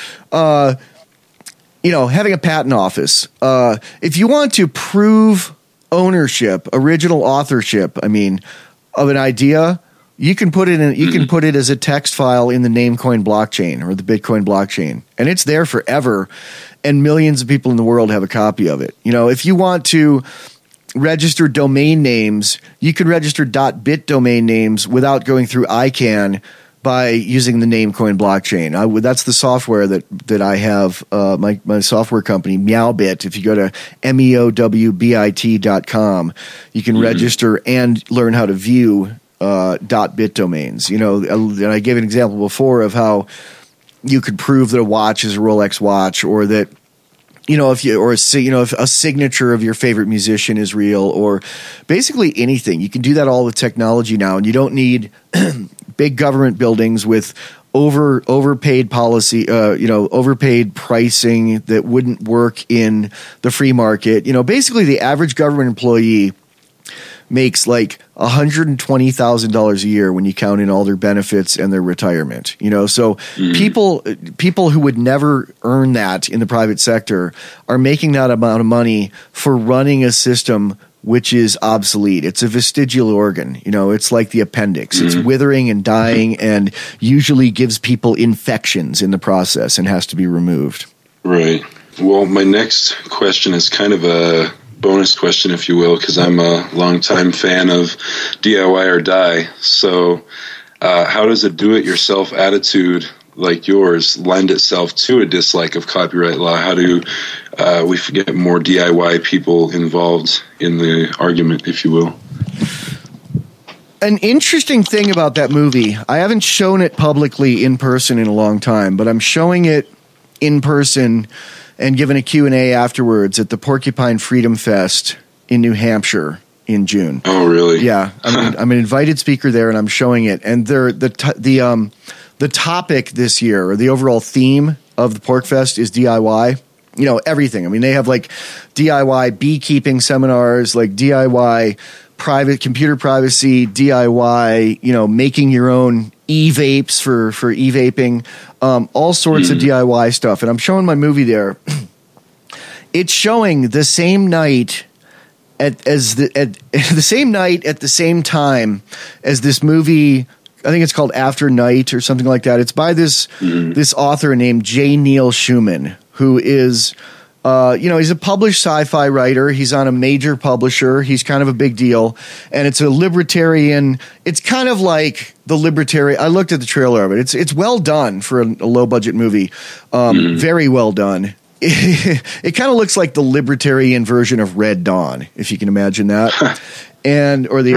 you know, having a patent office. If you want to prove ownership, original authorship, I mean, of an idea, you can put it in. You can put it as a text file in the Namecoin blockchain or the Bitcoin blockchain, and it's there forever. And millions of people in the world have a copy of it. You know, if you want to register domain names, you can register .bit domain names without going through ICANN by using the Namecoin blockchain. That's the software that I have, my software company, Meowbit. If you go to meowbit.com, you can register and learn how to view .bit domains. You know, and I gave an example before of how you could prove that a watch is a Rolex watch, or that if a signature of your favorite musician is real, or basically anything. You can do that all with technology now, and you don't need big government buildings with overpaid policy, overpaid pricing that wouldn't work in the free market. Basically the average government employee makes like $120,000 a year when you count in all their benefits and their retirement. So people who would never earn that in the private sector are making that amount of money for running a system which is obsolete. It's a vestigial organ. It's like the appendix. It's withering and dying, and usually gives people infections in the process and has to be removed. Right. Well, my next question is kind of a bonus question, if you will, because I'm a longtime fan of DIY or die. So how does a do-it-yourself attitude like yours lend itself to a dislike of copyright law? How do we get more DIY people involved in the argument, if you will? An interesting thing about that movie, I haven't shown it publicly in person in a long time, but I'm showing it in person and given a Q&A afterwards at the Porcupine Freedom Fest in New Hampshire in June. Oh, really? Yeah, I'm an invited speaker there, and I'm showing it. And the topic this year, or the overall theme of the Pork Fest, is DIY. Everything. I mean, they have like DIY beekeeping seminars, like DIY private computer privacy, DIY, making your own e-vapes for e-vaping, all sorts of DIY stuff. And I'm showing my movie there. It's showing the same night at the same time as this movie. I think it's called After Night or something like that. It's by this author named J. Neil Schumann, who is, he's a published sci-fi writer. He's on a major publisher. He's kind of a big deal. And it's a libertarian. It's kind of like the libertarian. I looked at the trailer of it. It's well done for a low-budget movie. Very well done. It kind of looks like the libertarian version of Red Dawn, if you can imagine that. Or the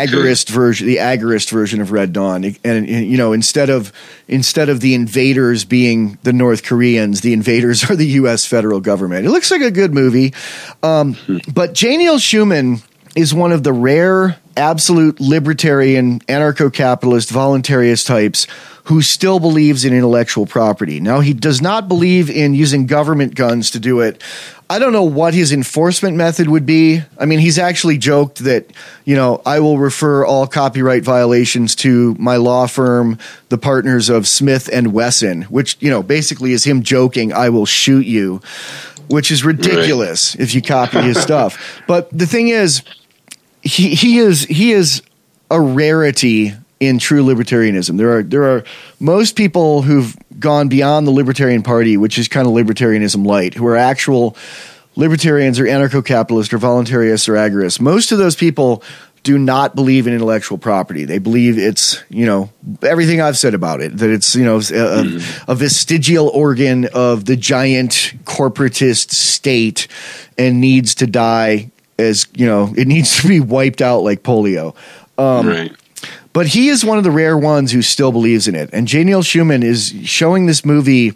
agorist version of Red Dawn, and instead of the invaders being the North Koreans, the invaders are the U.S. federal government. It looks like a good movie, but J. Neil Schumann is one of the rare absolute libertarian, anarcho-capitalist, voluntarist types who still believes in intellectual property. Now, he does not believe in using government guns to do it. I don't know what his enforcement method would be. I mean, he's actually joked that, I will refer all copyright violations to my law firm, the partners of Smith and Wesson, which, basically is him joking, I will shoot you, which is ridiculous if you copy his stuff. But the thing is, he is a rarity in true libertarianism. There are most people who've gone beyond the Libertarian Party, which is kind of libertarianism light, who are actual libertarians or anarcho-capitalists or voluntarists or agorists. Most of those people do not believe in intellectual property. They believe it's, everything I've said about it, that it's, a vestigial organ of the giant corporatist state and needs to die as, it needs to be wiped out like polio. Right. But he is one of the rare ones who still believes in it. And J. Neil Schumann is showing this movie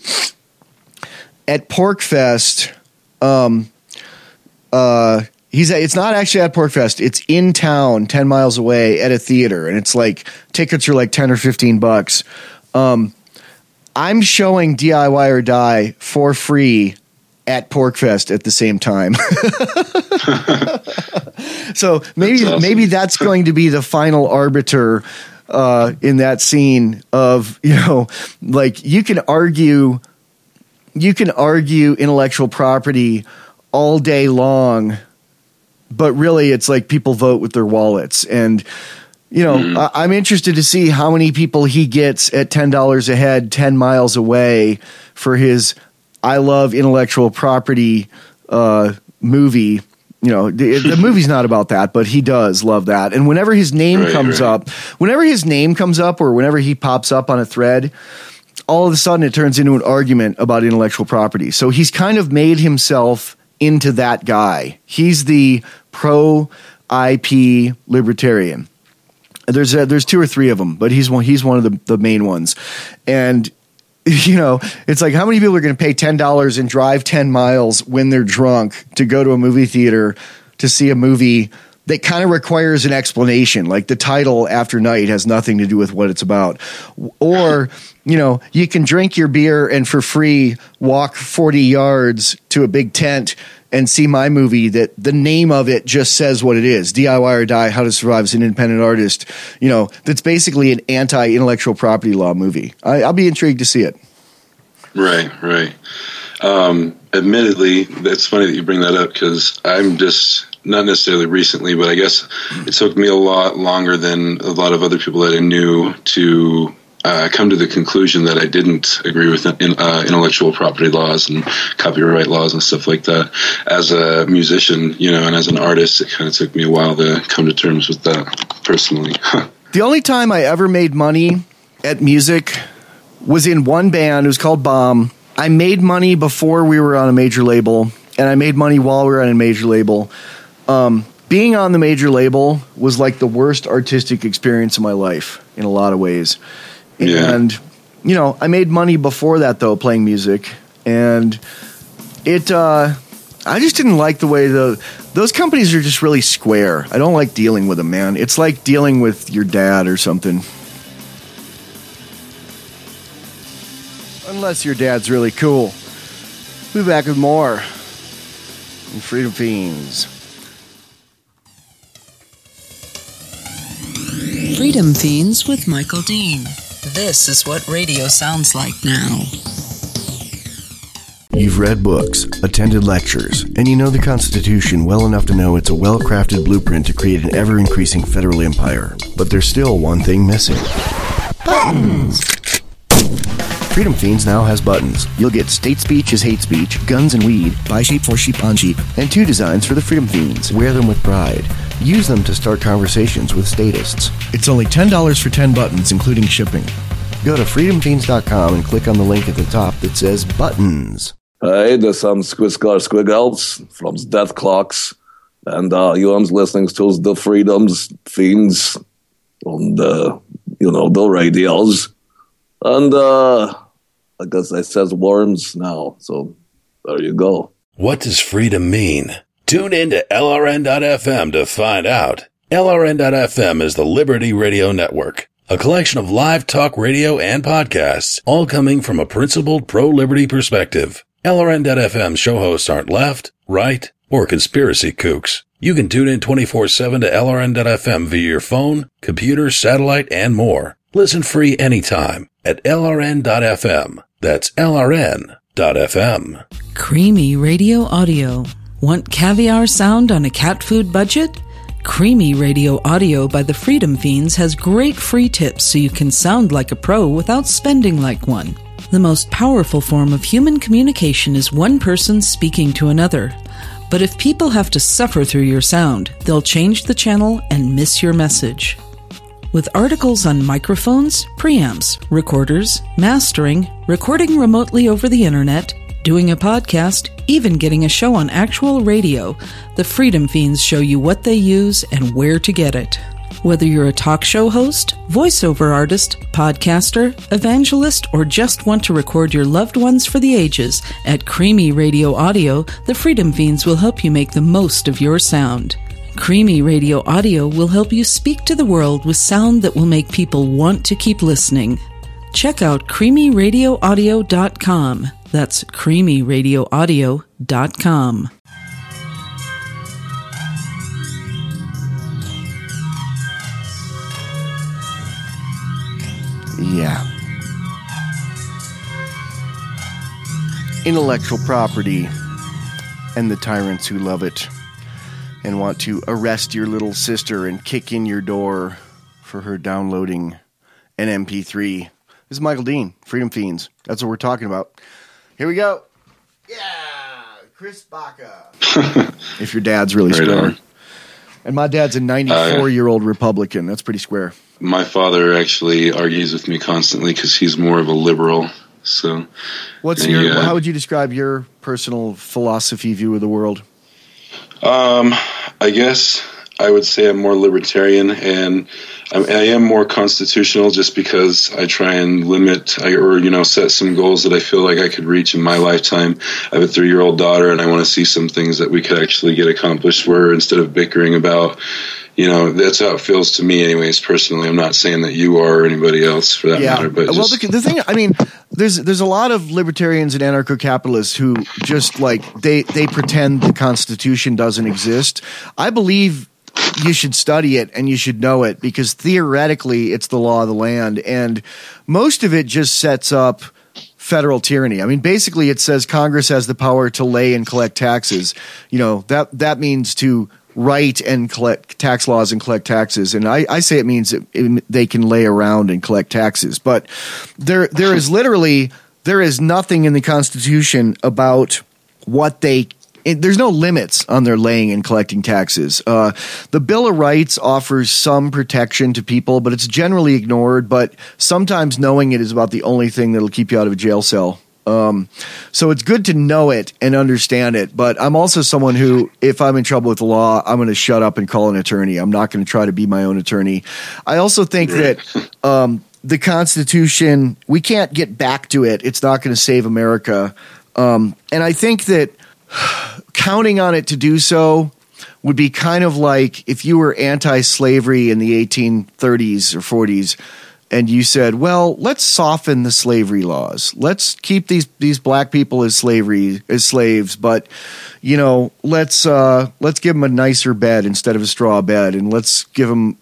at PorcFest. It's not actually at PorcFest. It's in town, 10 miles away at a theater. And it's like tickets are like $10 or $15. I'm showing DIY or Die for free at PorcFest at the same time. So maybe that's going to be the final arbiter in that scene of, like you can argue intellectual property all day long, but really it's like people vote with their wallets. And I'm interested to see how many people he gets at $10 a head, 10 miles away for his I love intellectual property movie. The movie's not about that, but he does love that. And whenever his name comes up, or whenever he pops up on a thread, all of a sudden it turns into an argument about intellectual property. So he's kind of made himself into that guy. He's the pro-IP libertarian. There's two or three of them, but he's one of the main ones. And you know, it's like how many people are going to pay $10 and drive 10 miles when they're drunk to go to a movie theater to see a movie that kind of requires an explanation, like the title After Night has nothing to do with what it's about. Or, you know, you can drink your beer and for free walk 40 yards to a big tent and see my movie that the name of it just says what it is, DIY or Die, How to Survive as an Independent Artist. You know, that's basically an anti-intellectual property law movie. I'll be intrigued to see it. Right. Admittedly, it's funny that you bring that up because I'm just, not necessarily recently, but I guess it took me a lot longer than a lot of other people that I knew to come to the conclusion that I didn't agree with intellectual property laws and copyright laws and stuff like that. As a musician, you know, and as an artist, it kind of took me a while to come to terms with that personally. The only time I ever made money at music was in one band. It was called Bomb. I made money before we were on a major label, and I made money while we were on a major label. Being on the major label was like the worst artistic experience of my life in a lot of ways. Yeah. And, you know, I made money before that, though, playing music. And I just didn't like the way those companies are just really square. I don't like dealing with them, man. It's like dealing with your dad or something. Unless your dad's really cool. We'll be back with more Freedom Fiends. Freedom Fiends with Michael Dean. This is what radio sounds like now. You've read books, attended lectures, and you know the Constitution well enough to know it's a well-crafted blueprint to create an ever-increasing federal empire. But there's still one thing missing. Buttons! Freedom Fiends now has buttons. You'll get state speech is hate speech, guns and weed, buy sheep for sheep on sheep, and 2 designs for the Freedom Fiends. Wear them with pride. Use them to start conversations with statists. It's only $10 for 10 buttons, including shipping. Go to freedomfiends.com and click on the link at the top that says buttons. Hey, this is Squizcar Squiggles from Death Clocks, and you are listening to the Freedom's Fiends on the, the radios. And I guess I says worms now, so there you go. What does freedom mean? Tune in to LRN.FM to find out. LRN.FM is the Liberty Radio Network, a collection of live talk radio and podcasts, all coming from a principled pro-liberty perspective. LRN.FM show hosts aren't left, right, or conspiracy kooks. You can tune in 24/7 to LRN.FM via your phone, computer, satellite, and more. Listen free anytime at LRN.FM. That's LRN.FM. Creamy Radio Audio. Want caviar sound on a cat food budget? Creamy Radio Audio by the Freedom Fiends has great free tips so you can sound like a pro without spending like one. The most powerful form of human communication is one person speaking to another. But if people have to suffer through your sound, they'll change the channel and miss your message. With articles on microphones, preamps, recorders, mastering, recording remotely over the internet, doing a podcast, even getting a show on actual radio, the Freedom Fiends show you what they use and where to get it. Whether you're a talk show host, voiceover artist, podcaster, evangelist, or just want to record your loved ones for the ages, at Creamy Radio Audio, the Freedom Fiends will help you make the most of your sound. Creamy Radio Audio will help you speak to the world with sound that will make people want to keep listening. Check out creamyradioaudio.com. That's creamyradioaudio.com. Yeah. Intellectual property and the tyrants who love it and want to arrest your little sister and kick in your door for her downloading an MP3. This is Michael Dean, Freedom Fiends. That's what we're talking about. Here we go. Yeah, Chris Baca. If your dad's really right square. On. And my dad's a 94-year-old Republican. That's pretty square. My father actually argues with me constantly because he's more of a liberal. So, how would you describe your personal philosophy view of the world? I guess I would say I'm more libertarian, and I am more constitutional just because I try and limit or set some goals that I feel like I could reach in my lifetime. I have a 3-year-old daughter, and I want to see some things that we could actually get accomplished for her instead of bickering about. That's how it feels to me anyways, personally. I'm not saying that you are or anybody else for that matter. But well, the thing, I mean, there's a lot of libertarians and anarcho-capitalists who just they pretend the Constitution doesn't exist. I believe you should study it and you should know it because theoretically it's the law of the land. And most of it just sets up federal tyranny. I mean, basically it says Congress has the power to lay and collect taxes. That means to write and collect tax laws and collect taxes. And I say it means that they can lay around and collect taxes. But there is nothing in the Constitution about what there's no limits on their laying and collecting taxes. The Bill of Rights offers some protection to people, but it's generally ignored. But sometimes knowing it is about the only thing that'll keep you out of a jail cell. So it's good to know it and understand it. But I'm also someone who, if I'm in trouble with the law, I'm going to shut up and call an attorney. I'm not going to try to be my own attorney. I also think that the Constitution, we can't get back to it. It's not going to save America. And I think that counting on it to do so would be kind of like if you were anti-slavery in the 1830s or 40s and you said, well, let's soften the slavery laws. Let's keep these black people as slaves, but let's give them a nicer bed instead of a straw bed, and let's give them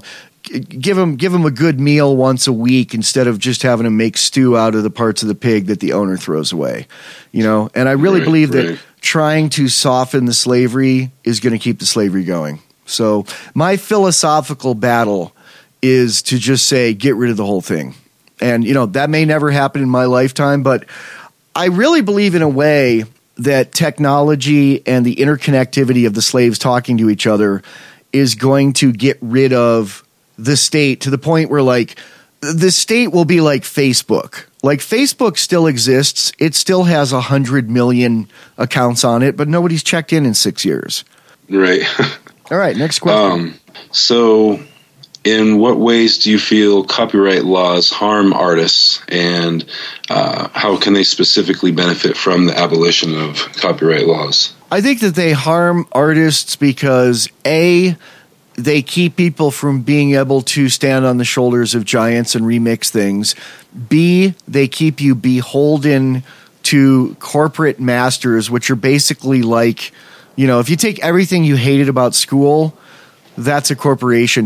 give them a good meal once a week instead of just having to make stew out of the parts of the pig that the owner throws away. And I really believe that trying to soften the slavery is going to keep the slavery going. So my philosophical battle is to just say, get rid of the whole thing. And, that may never happen in my lifetime, but I really believe in a way that technology and the interconnectivity of the slaves talking to each other is going to get rid of the state to the point where the state will be like Facebook. Like Facebook still exists. It still has 100 million accounts on it, but nobody's checked in 6 years. Right. All right. Next question. So in what ways do you feel copyright laws harm artists, and how can they specifically benefit from the abolition of copyright laws? I think that they harm artists because A, they keep people from being able to stand on the shoulders of giants and remix things. B, they keep you beholden to corporate masters, which are basically like, if you take everything you hated about school, that's a corporation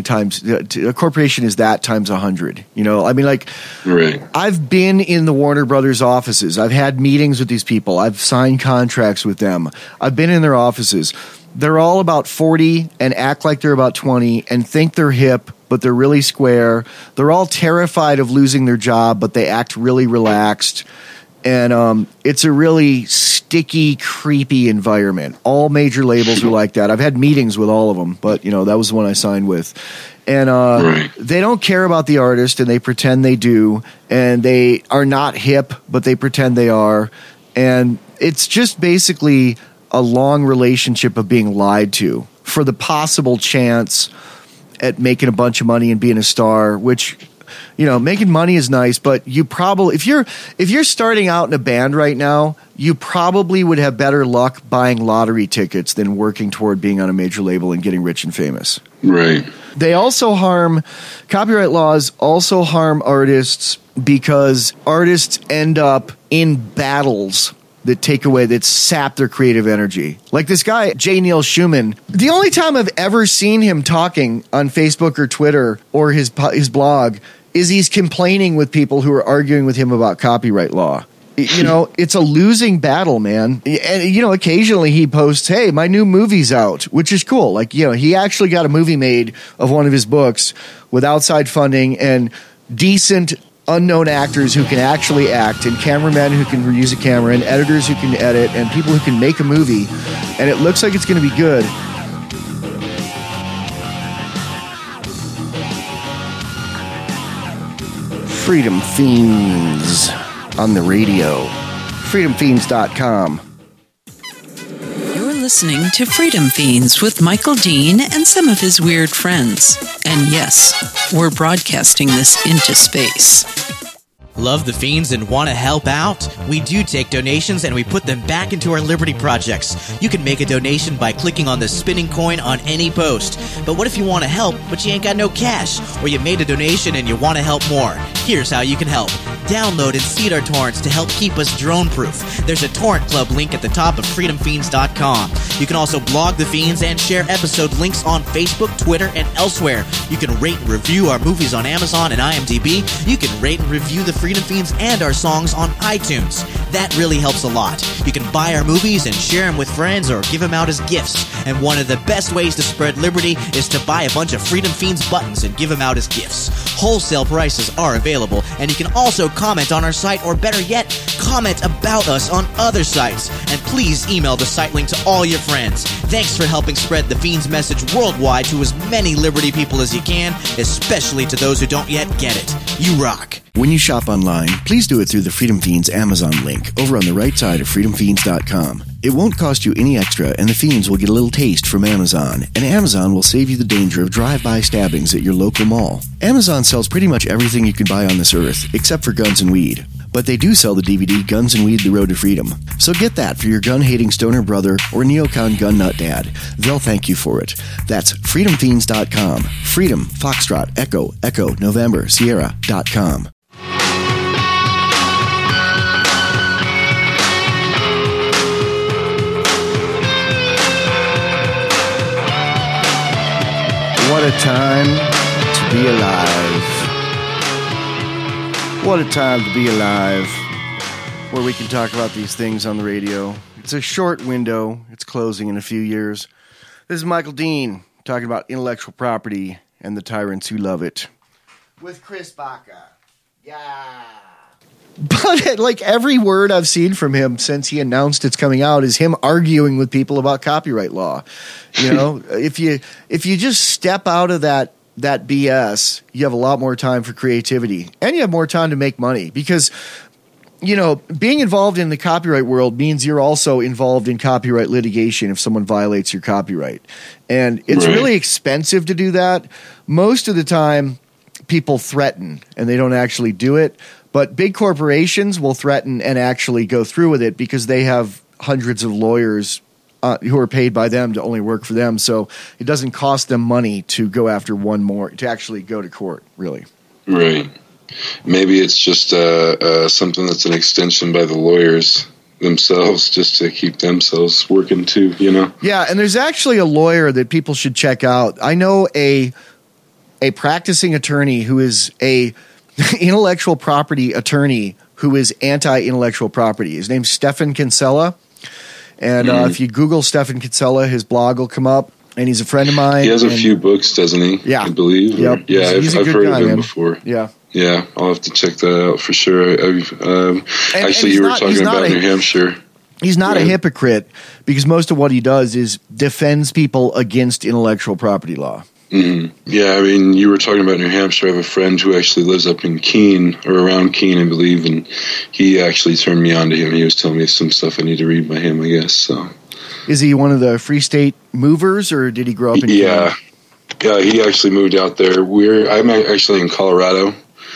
is that times 100. Right. I've been in the Warner Brothers offices. I've had meetings with these people. I've signed contracts with them. I've been in their offices. They're all about 40 and act like they're about 20 and think they're hip, but they're really square. They're all terrified of losing their job, but they act really relaxed. And it's a really sticky, creepy environment. All major labels are like that. I've had meetings with all of them, but, that was the one I signed with. And they don't care about the artist, and they pretend they do. And they are not hip, but they pretend they are. And it's just basically a long relationship of being lied to for the possible chance at making a bunch of money and being a star, which, making money is nice, but you probably, if you're starting out in a band right now, you probably would have better luck buying lottery tickets than working toward being on a major label and getting rich and famous. Right. Copyright laws also harm artists because artists end up in battles that sap their creative energy. Like this guy, J. Neil Schumann. The only time I've ever seen him talking on Facebook or Twitter or his blog is he's complaining with people who are arguing with him about copyright law. It's a losing battle, man. And, occasionally he posts, hey, my new movie's out, which is cool. He actually got a movie made of one of his books with outside funding and decent unknown actors who can actually act, and cameramen who can use a camera, and editors who can edit, and people who can make a movie, and it looks like it's going to be good. Freedom Fiends on the radio. FreedomFiends.com. listening to Freedom Fiends with Michael Dean and some of his weird friends. And yes, we're broadcasting this into space. Love the Fiends and want to help out? We do take donations and we put them back into our Liberty projects. You can make a donation by clicking on the spinning coin on any post. But what if you want to help, but you ain't got no cash? Or you made a donation and you want to help more? Here's how you can help. Download and seed our torrents to help keep us drone-proof. There's a torrent club link at the top of freedomfiends.com. You can also blog The Fiends and share episode links on Facebook, Twitter, and elsewhere. You can rate and review our movies on Amazon and IMDb. You can rate and review the Freedom Fiends and our songs on iTunes. That really helps a lot. You can buy our movies and share them with friends or give them out as gifts. And one of the best ways to spread liberty is to buy a bunch of Freedom Fiends buttons and give them out as gifts. Wholesale prices are available, and you can also comment on our site, or better yet, comment about us on other sites. And please email the site link to all your friends. Thanks for helping spread the Fiends message worldwide to as many Liberty people as you can, especially to those who don't yet get it. You rock. When you shop online, please do it through the Freedom Fiends Amazon link over on the right side of freedomfiends.com. It won't cost you any extra, and the Fiends will get a little taste from Amazon, and Amazon will save you the danger of drive-by stabbings at your local mall. Amazon sells pretty much everything you can buy on this earth, except for guns and weed. But they do sell the DVD Guns and Weed: The Road to Freedom. So get that for your gun-hating stoner brother or neocon gun nut dad. They'll thank you for it. That's freedomfiends.com. Freedom, Foxtrot, Echo, Echo, November, Sierra.com. What a time to be alive. What a time to be alive, where we can talk about these things on the radio. It's a short window. It's closing in a few years. This is Michael Dean talking about intellectual property and the tyrants who love it. With Chris Baca. Yeah. But like every word I've seen from him since he announced it's coming out is him arguing with people about copyright law. You know, if you just step out of that BS, you have a lot more time for creativity, and you have more time to make money, because, you know, being involved in the copyright world means you're also involved in copyright litigation if someone violates your copyright. And it's really expensive to do that. Most of the time, people threaten and they don't actually do it. But big corporations will threaten and actually go through with it because they have hundreds of lawyers who are paid by them to only work for them. So it doesn't cost them money to go after one more, to actually go to court, really. Right. Maybe it's just something that's an extension by the lawyers themselves, just to keep themselves working too, you know? Yeah, and there's actually a lawyer that people should check out. I know a practicing attorney who is a intellectual property attorney who is anti-intellectual property. His name's Stephan Kinsella. And if you Google Stephan Kinsella, his blog will come up. And he's a friend of mine. He has a few books, doesn't he? Yeah. I believe. Yep. Yeah, I've heard of him before. Yeah. Yeah, I'll have to check that out for sure. Actually, you were talking about New Hampshire. He's not a hypocrite, because most of what he does is defends people against intellectual property law. Mm-hmm. Yeah, I mean, you were talking about New Hampshire. I have a friend who actually lives up in Keene, or around Keene, I believe, and he actually turned me on to him. He was telling me some stuff I need to read by him, I guess. So, is he one of the Free State movers, or did he grow up in Keene? Yeah, he actually moved out there. I'm actually in Colorado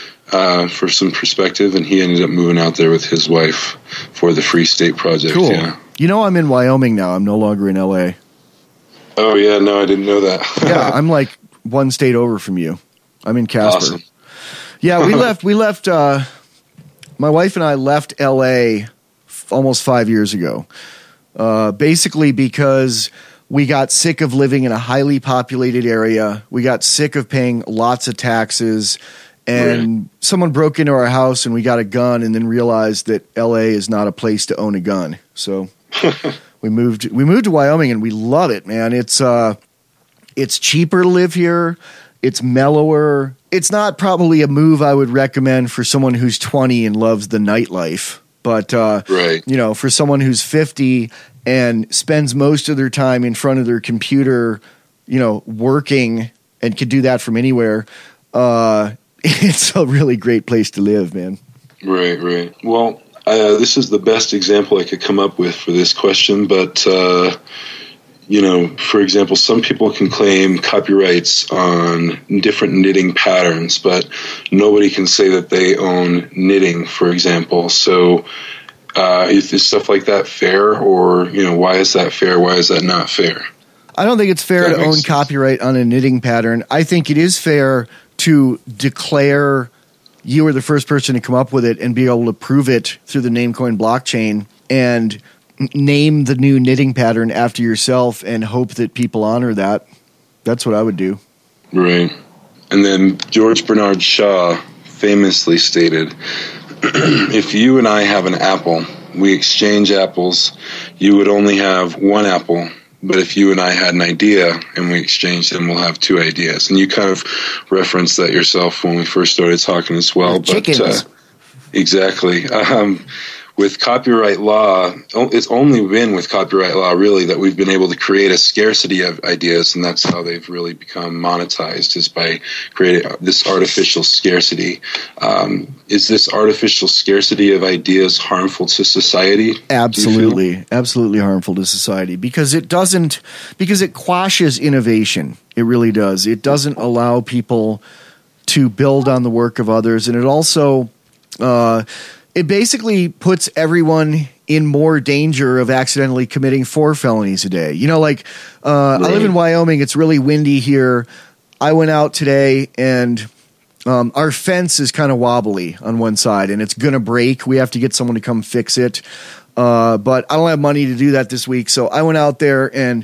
for some perspective, and he ended up moving out there with his wife for the Free State Project. Cool. Yeah. You know, I'm in Wyoming now. I'm no longer in L.A. Oh, yeah, no, I didn't know that. Yeah, I'm like one state over from you. I'm in Casper. Awesome. Yeah, we left, my wife and I left L.A. almost 5 years ago, basically because we got sick of living in a highly populated area. We got sick of paying lots of taxes, and someone broke into our house and we got a gun, and then realized that L.A. is not a place to own a gun. So we moved to Wyoming, and we love it, man. It's cheaper to live here. It's mellower. It's not probably a move I would recommend for someone who's 20 and loves the nightlife. But, you know, for someone who's 50 and spends most of their time in front of their computer, you know, working, and could do that from anywhere, it's a really great place to live, man. Right. Well, this is the best example I could come up with for this question, but for example, some people can claim copyrights on different knitting patterns, but nobody can say that they own knitting, for example. So is stuff like that fair, or, why is that fair? Why is that not fair? I don't think it's fair to own copyright on a knitting pattern. I think it is fair to declare you were the first person to come up with it and be able to prove it through the Namecoin blockchain and name the new knitting pattern after yourself and hope that people honor that. That's what I would do. Right. And then George Bernard Shaw famously stated, if you and I have an apple, we exchange apples, you would only have one apple. But if you and I had an idea and we exchanged them, we'll have two ideas. And you kind of referenced that yourself when we first started talking as well. Chickens. But exactly. With copyright law, it's only been with copyright law really that we've been able to create a scarcity of ideas, and that's how they've really become monetized, is by creating this artificial scarcity. Is this artificial scarcity of ideas harmful to society? Absolutely harmful to society, because it quashes innovation. It really does. It doesn't allow people to build on the work of others, and it also it basically puts everyone in more danger of accidentally committing 4 felonies a day. Right. I live in Wyoming. It's really windy here. I went out today and our fence is kind of wobbly on one side and it's going to break. We have to get someone to come fix it. But I don't have money to do that this week. So I went out there and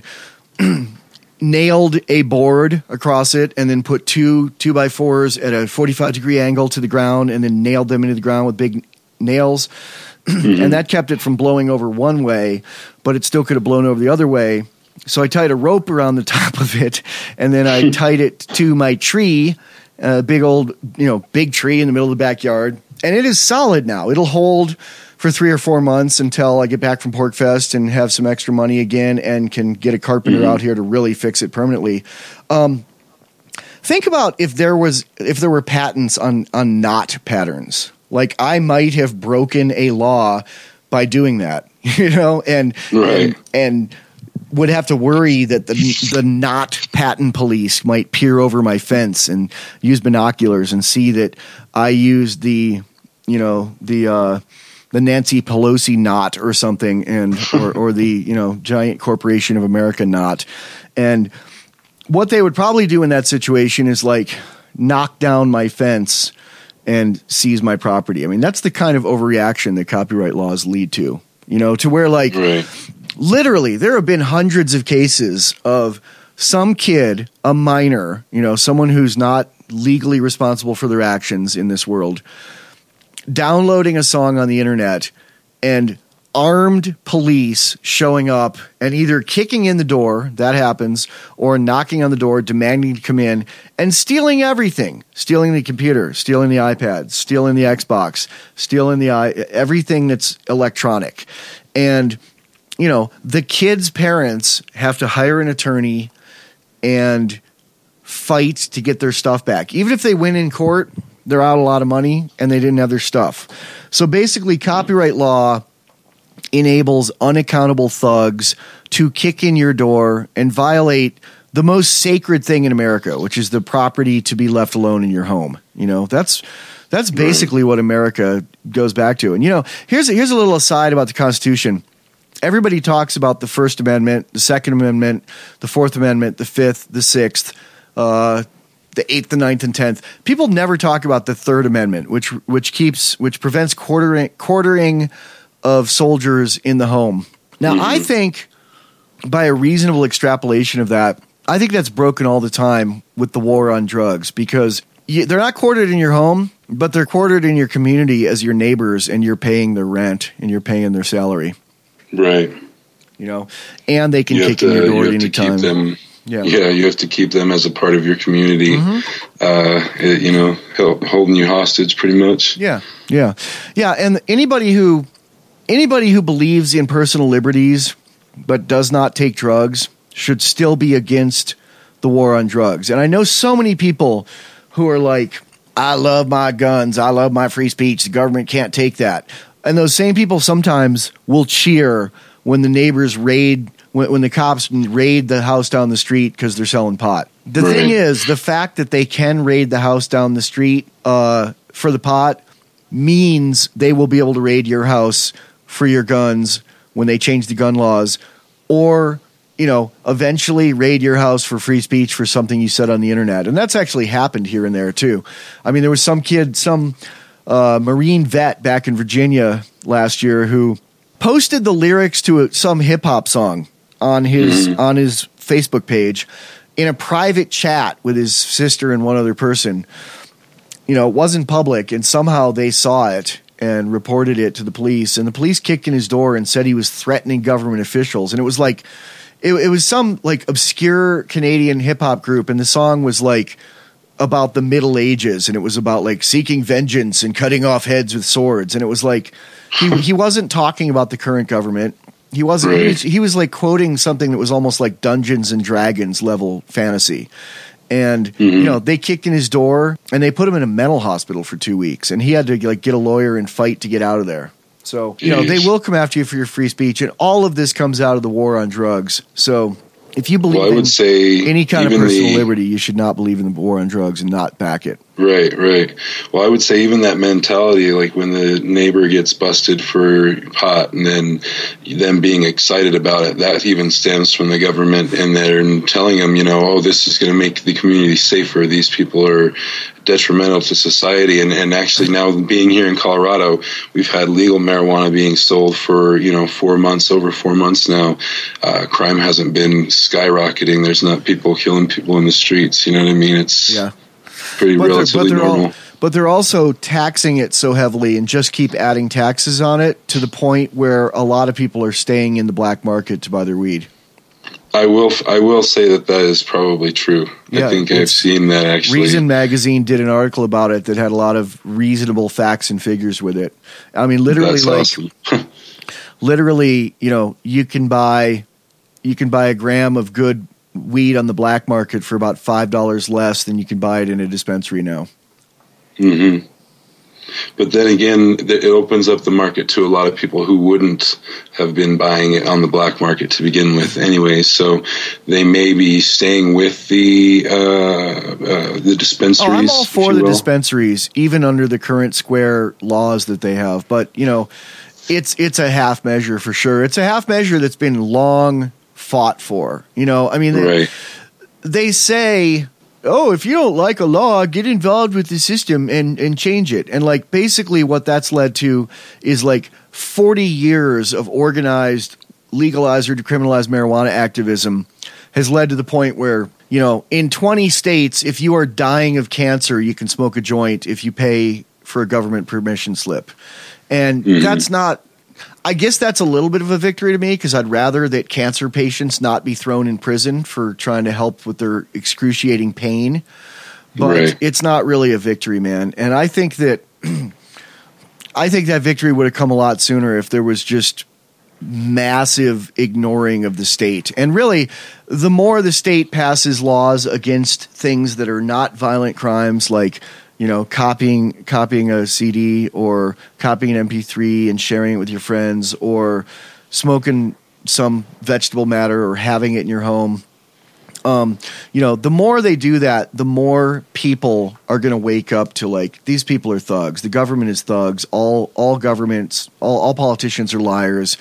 nailed a board across it and then put 2 2x4s at a 45-degree angle to the ground and then nailed them into the ground with big nails. And that kept it from blowing over one way, but it still could have blown over the other way. So I tied a rope around the top of it, and then I tied it to my tree, big tree in the middle of the backyard. And it is solid now. It'll hold for 3 or 4 months until I get back from PorcFest and have some extra money again and can get a carpenter out here to really fix it permanently. Think about if there were patents on knot patterns. Like, I might have broken a law by doing that, and would have to worry that the knot patent police might peer over my fence and use binoculars and see that I used the Nancy Pelosi knot or something, or the Giant Corporation of America knot. And what they would probably do in that situation is knock down my fence and seize my property. I mean, that's the kind of overreaction that copyright laws lead to, to where literally there have been hundreds of cases of some kid, a minor, someone who's not legally responsible for their actions in this world, downloading a song on the internet and armed police showing up and either kicking in the door, that happens, or knocking on the door, demanding to come in and stealing everything, stealing the computer, stealing the iPad, stealing the Xbox, stealing everything that's electronic. And, the kids' parents have to hire an attorney and fight to get their stuff back. Even if they win in court, they're out a lot of money and they didn't have their stuff. So basically, copyright law enables unaccountable thugs to kick in your door and violate the most sacred thing in America, which is the property to be left alone in your home. That's basically what America goes back to. And here's a little aside about the Constitution. Everybody talks about the First Amendment, the Second Amendment, the Fourth Amendment, the Fifth, the Sixth, the Eighth, the Ninth, and 10th. People never talk about the Third Amendment, which prevents quartering of soldiers in the home. Now, I think by a reasonable extrapolation of that, I think that's broken all the time with the war on drugs, because they're not quartered in your home, but they're quartered in your community as your neighbors, and you're paying their rent and you're paying their salary. Right. And they can kick in your door at any time. Yeah, you have to keep them as a part of your community, holding you hostage pretty much. Yeah. And anybody who believes in personal liberties but does not take drugs should still be against the war on drugs. And I know so many people who are like, I love my guns, I love my free speech, the government can't take that. And those same people sometimes will cheer when the neighbors when the cops raid the house down the street because they're selling pot. The thing is, the fact that they can raid the house down the street for the pot means they will be able to raid your house for your guns when they change the gun laws, or eventually raid your house for free speech for something you said on the internet. And that's actually happened here and there too. I mean, there was some Marine vet back in Virginia last year who posted the lyrics to some hip hop song on his Facebook page in a private chat with his sister and one other person. It wasn't public, and somehow they saw it and reported it to the police, and the police kicked in his door and said he was threatening government officials. And it was like, it was some like obscure Canadian hip hop group, and the song was like about the Middle Ages, and it was about like seeking vengeance and cutting off heads with swords. And it was like, he wasn't talking about the current government. He wasn't. Right. He was like quoting something that was almost like Dungeons and Dragons level fantasy. And they kicked in his door and they put him in a mental hospital for 2 weeks, and he had to like get a lawyer and fight to get out of there. So they will come after you for your free speech, and all of this comes out of the war on drugs. So if you believe in any kind of personal liberty, you should not believe in the war on drugs and not back it. Right. Well, I would say even that mentality, like when the neighbor gets busted for pot and then them being excited about it, that even stems from the government, and they're telling them, this is going to make the community safer. These people are detrimental to society. And actually now being here in Colorado, we've had legal marijuana being sold for, 4 months, over 4 months now. Crime hasn't been skyrocketing. There's not people killing people in the streets. You know what I mean? It's pretty relatively normal. But they're also taxing it so heavily and just keep adding taxes on it to the point where a lot of people are staying in the black market to buy their weed. I will say that is probably true. I think I've seen that actually. Reason Magazine did an article about it that had a lot of reasonable facts and figures with it. I mean, literally, that's awesome. Literally, you can buy a gram of good weed on the black market for about $5 less than you can buy it in a dispensary now. Mm-hmm. But then again, it opens up the market to a lot of people who wouldn't have been buying it on the black market to begin with anyway. So they may be staying with the dispensaries. Oh, I'm all for the dispensaries, even under the current Square laws that they have. But, it's a half measure for sure. It's a half measure that's been long fought for. They say, oh, if you don't like a law, get involved with the system and change it. And like basically what that's led to is like 40 years of organized, legalized or decriminalized marijuana activism has led to the point where, in 20 states, if you are dying of cancer, you can smoke a joint if you pay for a government permission slip. And that's not, I guess that's a little bit of a victory to me, because I'd rather that cancer patients not be thrown in prison for trying to help with their excruciating pain. But it's not really a victory, man. And I think that victory would have come a lot sooner if there was just massive ignoring of the state. And really, the more the state passes laws against things that are not violent crimes, like copying a CD or copying an MP3 and sharing it with your friends, or smoking some vegetable matter or having it in your home. The more they do that, the more people are going to wake up to like, these people are thugs. The government is thugs. All governments, all politicians are liars.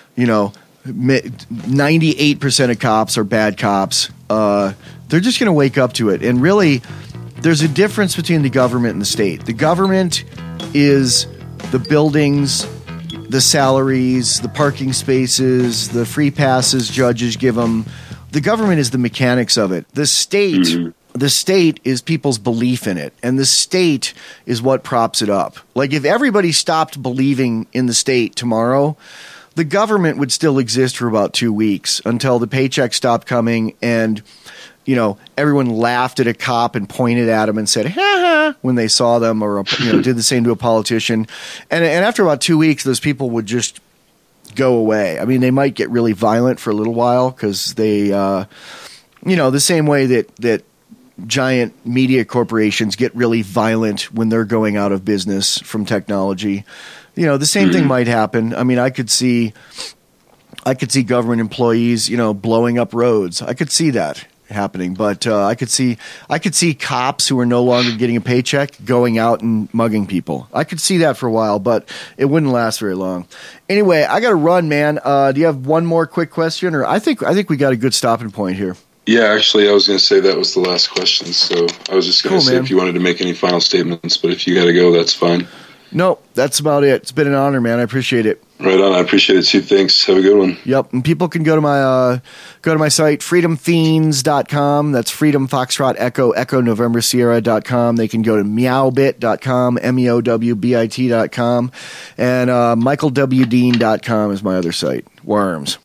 98% of cops are bad cops. They're just going to wake up to it. And really, there's a difference between the government and the state. The government is the buildings, the salaries, the parking spaces, the free passes judges give them. The government is the mechanics of it. The state is people's belief in it, and the state is what props it up. Like if everybody stopped believing in the state tomorrow, the government would still exist for about 2 weeks until the paycheck stopped coming and everyone laughed at a cop and pointed at him and said, ha ha, when they saw them, or, did the same to a politician. And after about 2 weeks, those people would just go away. I mean, they might get really violent for a little while because they, the same way that giant media corporations get really violent when they're going out of business from technology. The same thing might happen. I mean, I could see I could see government employees, blowing up roads. I could see that happening, but I could see cops who are no longer getting a paycheck going out and mugging people. I could see that for a while, but it wouldn't last very long. Anyway, I got to run, man. Do you have one more quick question, or I think we got a good stopping point here. Yeah, actually, I was going to say that was the last question, so I was just going to say if you wanted to make any final statements, but if you got to go, that's fine. No, that's about it. It's been an honor, man. I appreciate it. Right on. I appreciate it too. Thanks. Have a good one. Yep. And people can go to my site, freedomfiends.com. That's Freedom Foxtrot Echo November Sierra.com. They can go to meowbit.com, meowbit.com, and michaelwdean.com is my other site. Worms.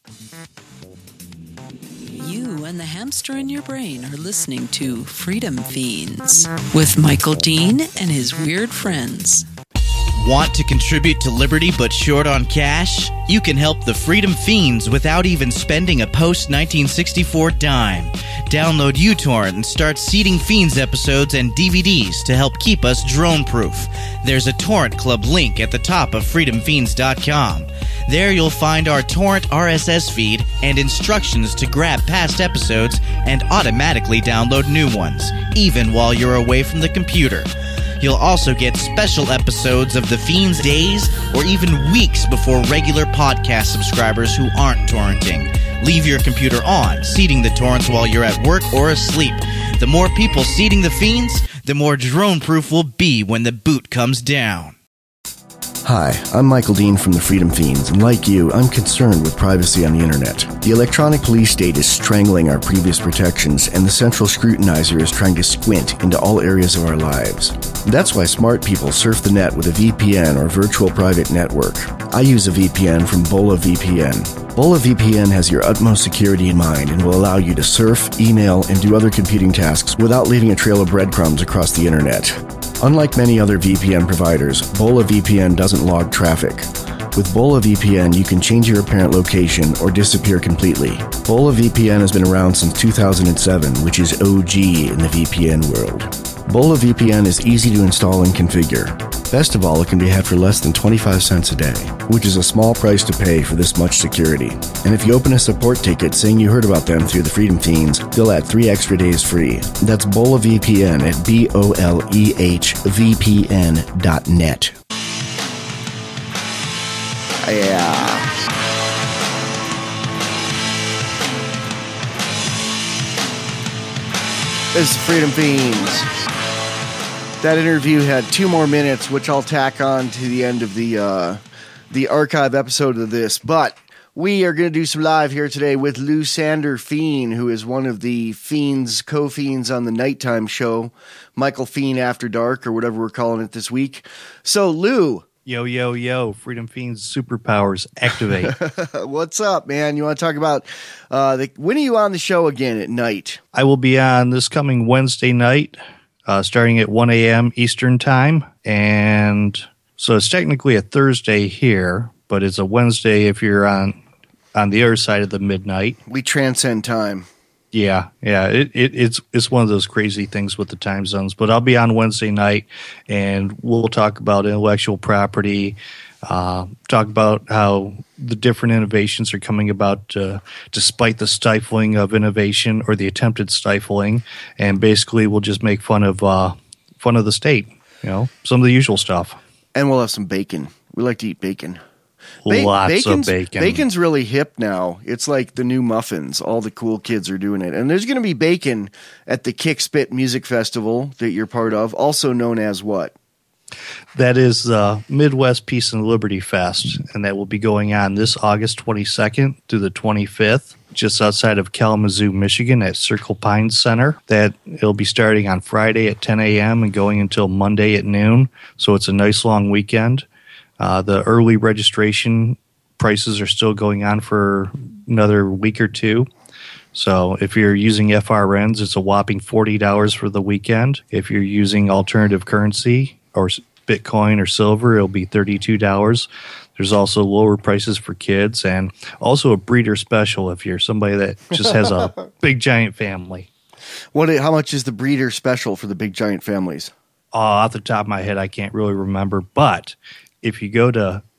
You and the hamster in your brain are listening to Freedom Fiends with Michael Dean and his weird friends. Want to contribute to Liberty but short on cash? You can help the Freedom Fiends without even spending a post-1964 dime. Download uTorrent and start seeding Fiends episodes and DVDs to help keep us drone-proof. There's a Torrent Club link at the top of freedomfiends.com. There you'll find our torrent RSS feed and instructions to grab past episodes and automatically download new ones, even while you're away from the computer. You'll also get special episodes of The Fiends days or even weeks before regular podcast subscribers who aren't torrenting. Leave your computer on, seeding the torrents while you're at work or asleep. The more people seeding The Fiends, the more drone-proof we'll be when the boot comes down. Hi, I'm Michael Dean from the Freedom Fiends, and like you, I'm concerned with privacy on the internet. The electronic police state is strangling our previous protections, and the central scrutinizer is trying to squint into all areas of our lives. That's why smart people surf the net with a VPN or virtual private network. I use a VPN from Bola VPN. Bola VPN has your utmost security in mind and will allow you to surf, email, and do other computing tasks without leaving a trail of breadcrumbs across the internet. Unlike many other VPN providers, Bola VPN doesn't log traffic. With Bola VPN, you can change your apparent location or disappear completely. Bola VPN has been around since 2007, which is OG in the VPN world. Bola VPN is easy to install and configure. Best of all, it can be had for less than 25 cents a day, which is a small price to pay for this much security. And if you open a support ticket saying you heard about them through the Freedom Fiends, they'll add 3 extra days free. That's Bola VPN at BOLEHVPN.net. Yeah. This is Freedom Fiends. That interview had 2 more minutes, which I'll tack on to the end of the archive episode of this. But we are going to do some live here today with Lou Sander Fiend, who is one of the Fiends, co-Fiends on the nighttime show, Michael Fiend After Dark, or whatever we're calling it this week. So, Lou. Yo, yo, yo, Freedom Fiends superpowers activate. What's up, man? You want to talk about when are you on the show again at night? I will be on this coming Wednesday night, starting at 1 a.m. Eastern Time. And so it's technically a Thursday here, but it's a Wednesday if you're on the other side of the midnight. We transcend time. Yeah. It's one of those crazy things with the time zones. But I'll be on Wednesday night, and we'll talk about intellectual property, talk about how the different innovations are coming about despite the stifling of innovation or the attempted stifling, and basically we'll just make fun of the state, some of the usual stuff. And we'll have some bacon. We like to eat bacon. Lots of bacon. Bacon's really hip now. It's like the new muffins. All the cool kids are doing it. And there's going to be bacon at the Kickspit Music Festival that you're part of, also known as what? That is the Midwest Peace and Liberty Fest, and that will be going on this August 22nd through the 25th, just outside of Kalamazoo, Michigan at Circle Pines Center. That it'll be starting on Friday at 10 a.m. and going until Monday at noon, so it's a nice long weekend. The early registration prices are still going on for another week or two. So if you're using FRNs, it's a whopping $40 for the weekend. If you're using alternative currency or Bitcoin or silver, it'll be $32. There's also lower prices for kids, and also a breeder special if you're somebody that just has a big giant family. How much is the breeder special for the big giant families? Off the top of my head, I can't really remember, but if you go to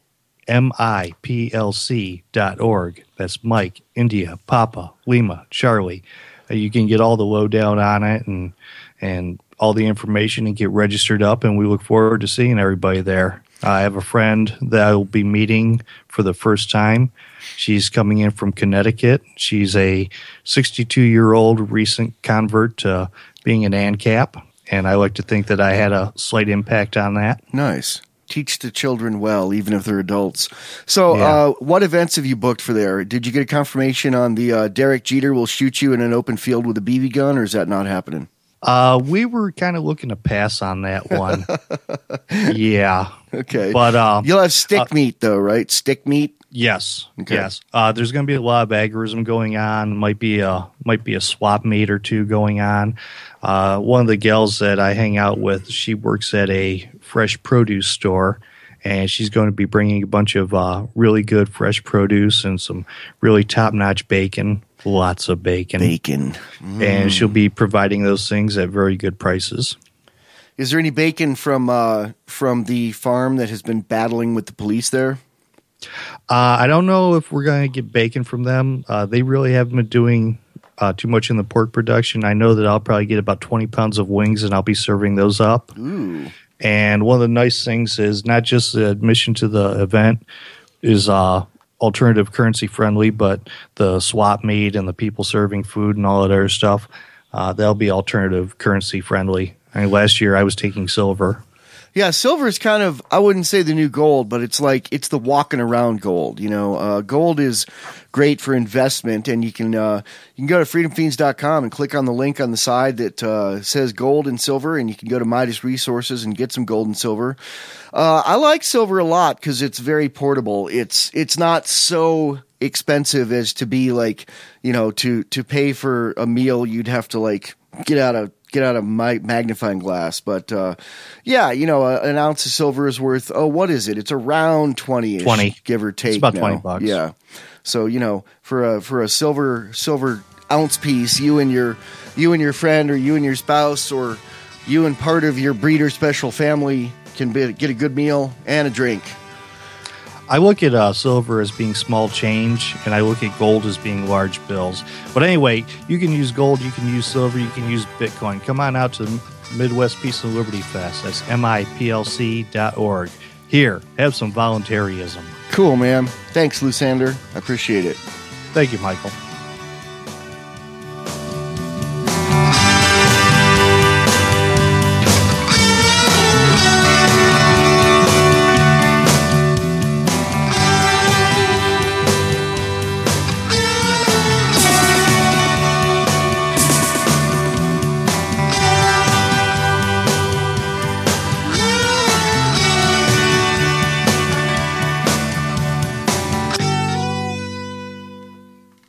MIPLC.org. That's Mike, India, Papa, Lima, Charlie. You can get all the lowdown on it and all the information and get registered up, and we look forward to seeing everybody there. I have a friend that I will be meeting for the first time. She's coming in from Connecticut. She's a 62-year-old recent convert to being an ANCAP, and I like to think that I had a slight impact on that. Nice. Teach the children well, even if they're adults. So what events have you booked for there? Did you get a confirmation on the Derek Jeter will shoot you in an open field with a BB gun, or is that not happening? We were kind of looking to pass on that one. Yeah. Okay. But you'll have stick meat, though, right? Stick meat? Yes. Okay. Yes. There's going to be a lot of agorism going on. Might be a swap meet or two going on. One of the gals that I hang out with, she works at a fresh produce store, and she's going to be bringing a bunch of really good fresh produce and some really top-notch bacon. Lots of bacon. And she'll be providing those things at very good prices. Is there any bacon from the farm that has been battling with the police there? I don't know if we're going to get bacon from them. They really haven't been doing too much in the pork production. I know that I'll probably get about 20 pounds of wings, and I'll be serving those up. Ooh. And one of the nice things is not just the admission to the event is alternative currency friendly, but the swap meet and the people serving food and all that other stuff, they'll be alternative currency friendly. I mean, last year I was taking silver. Yeah, silver is kind of, I wouldn't say the new gold, but it's the walking around gold. You know, gold is great for investment, and you can go to freedomfiends.com and click on the link on the side that says gold and silver, and you can go to Midas Resources and get some gold and silver. I like silver a lot because it's very portable. It's not so expensive as to be like, you know, to pay for a meal you'd have to like get out of my magnifying glass. But yeah, you know, an ounce of silver is worth, what is it? It's around 20-ish, 20, give or take. It's about now. $20. Yeah. So, you know, for a silver ounce piece, you and your friend, or you and your spouse, or you and part of your breeder special family can get a good meal and a drink. I look at silver as being small change, and I look at gold as being large bills. But anyway, you can use gold, you can use silver, you can use Bitcoin. Come on out to the Midwest Peace and Liberty Fest. That's MIPLC.org. Here, have some voluntarism. Cool, man. Thanks, Lusander. I appreciate it. Thank you, Michael.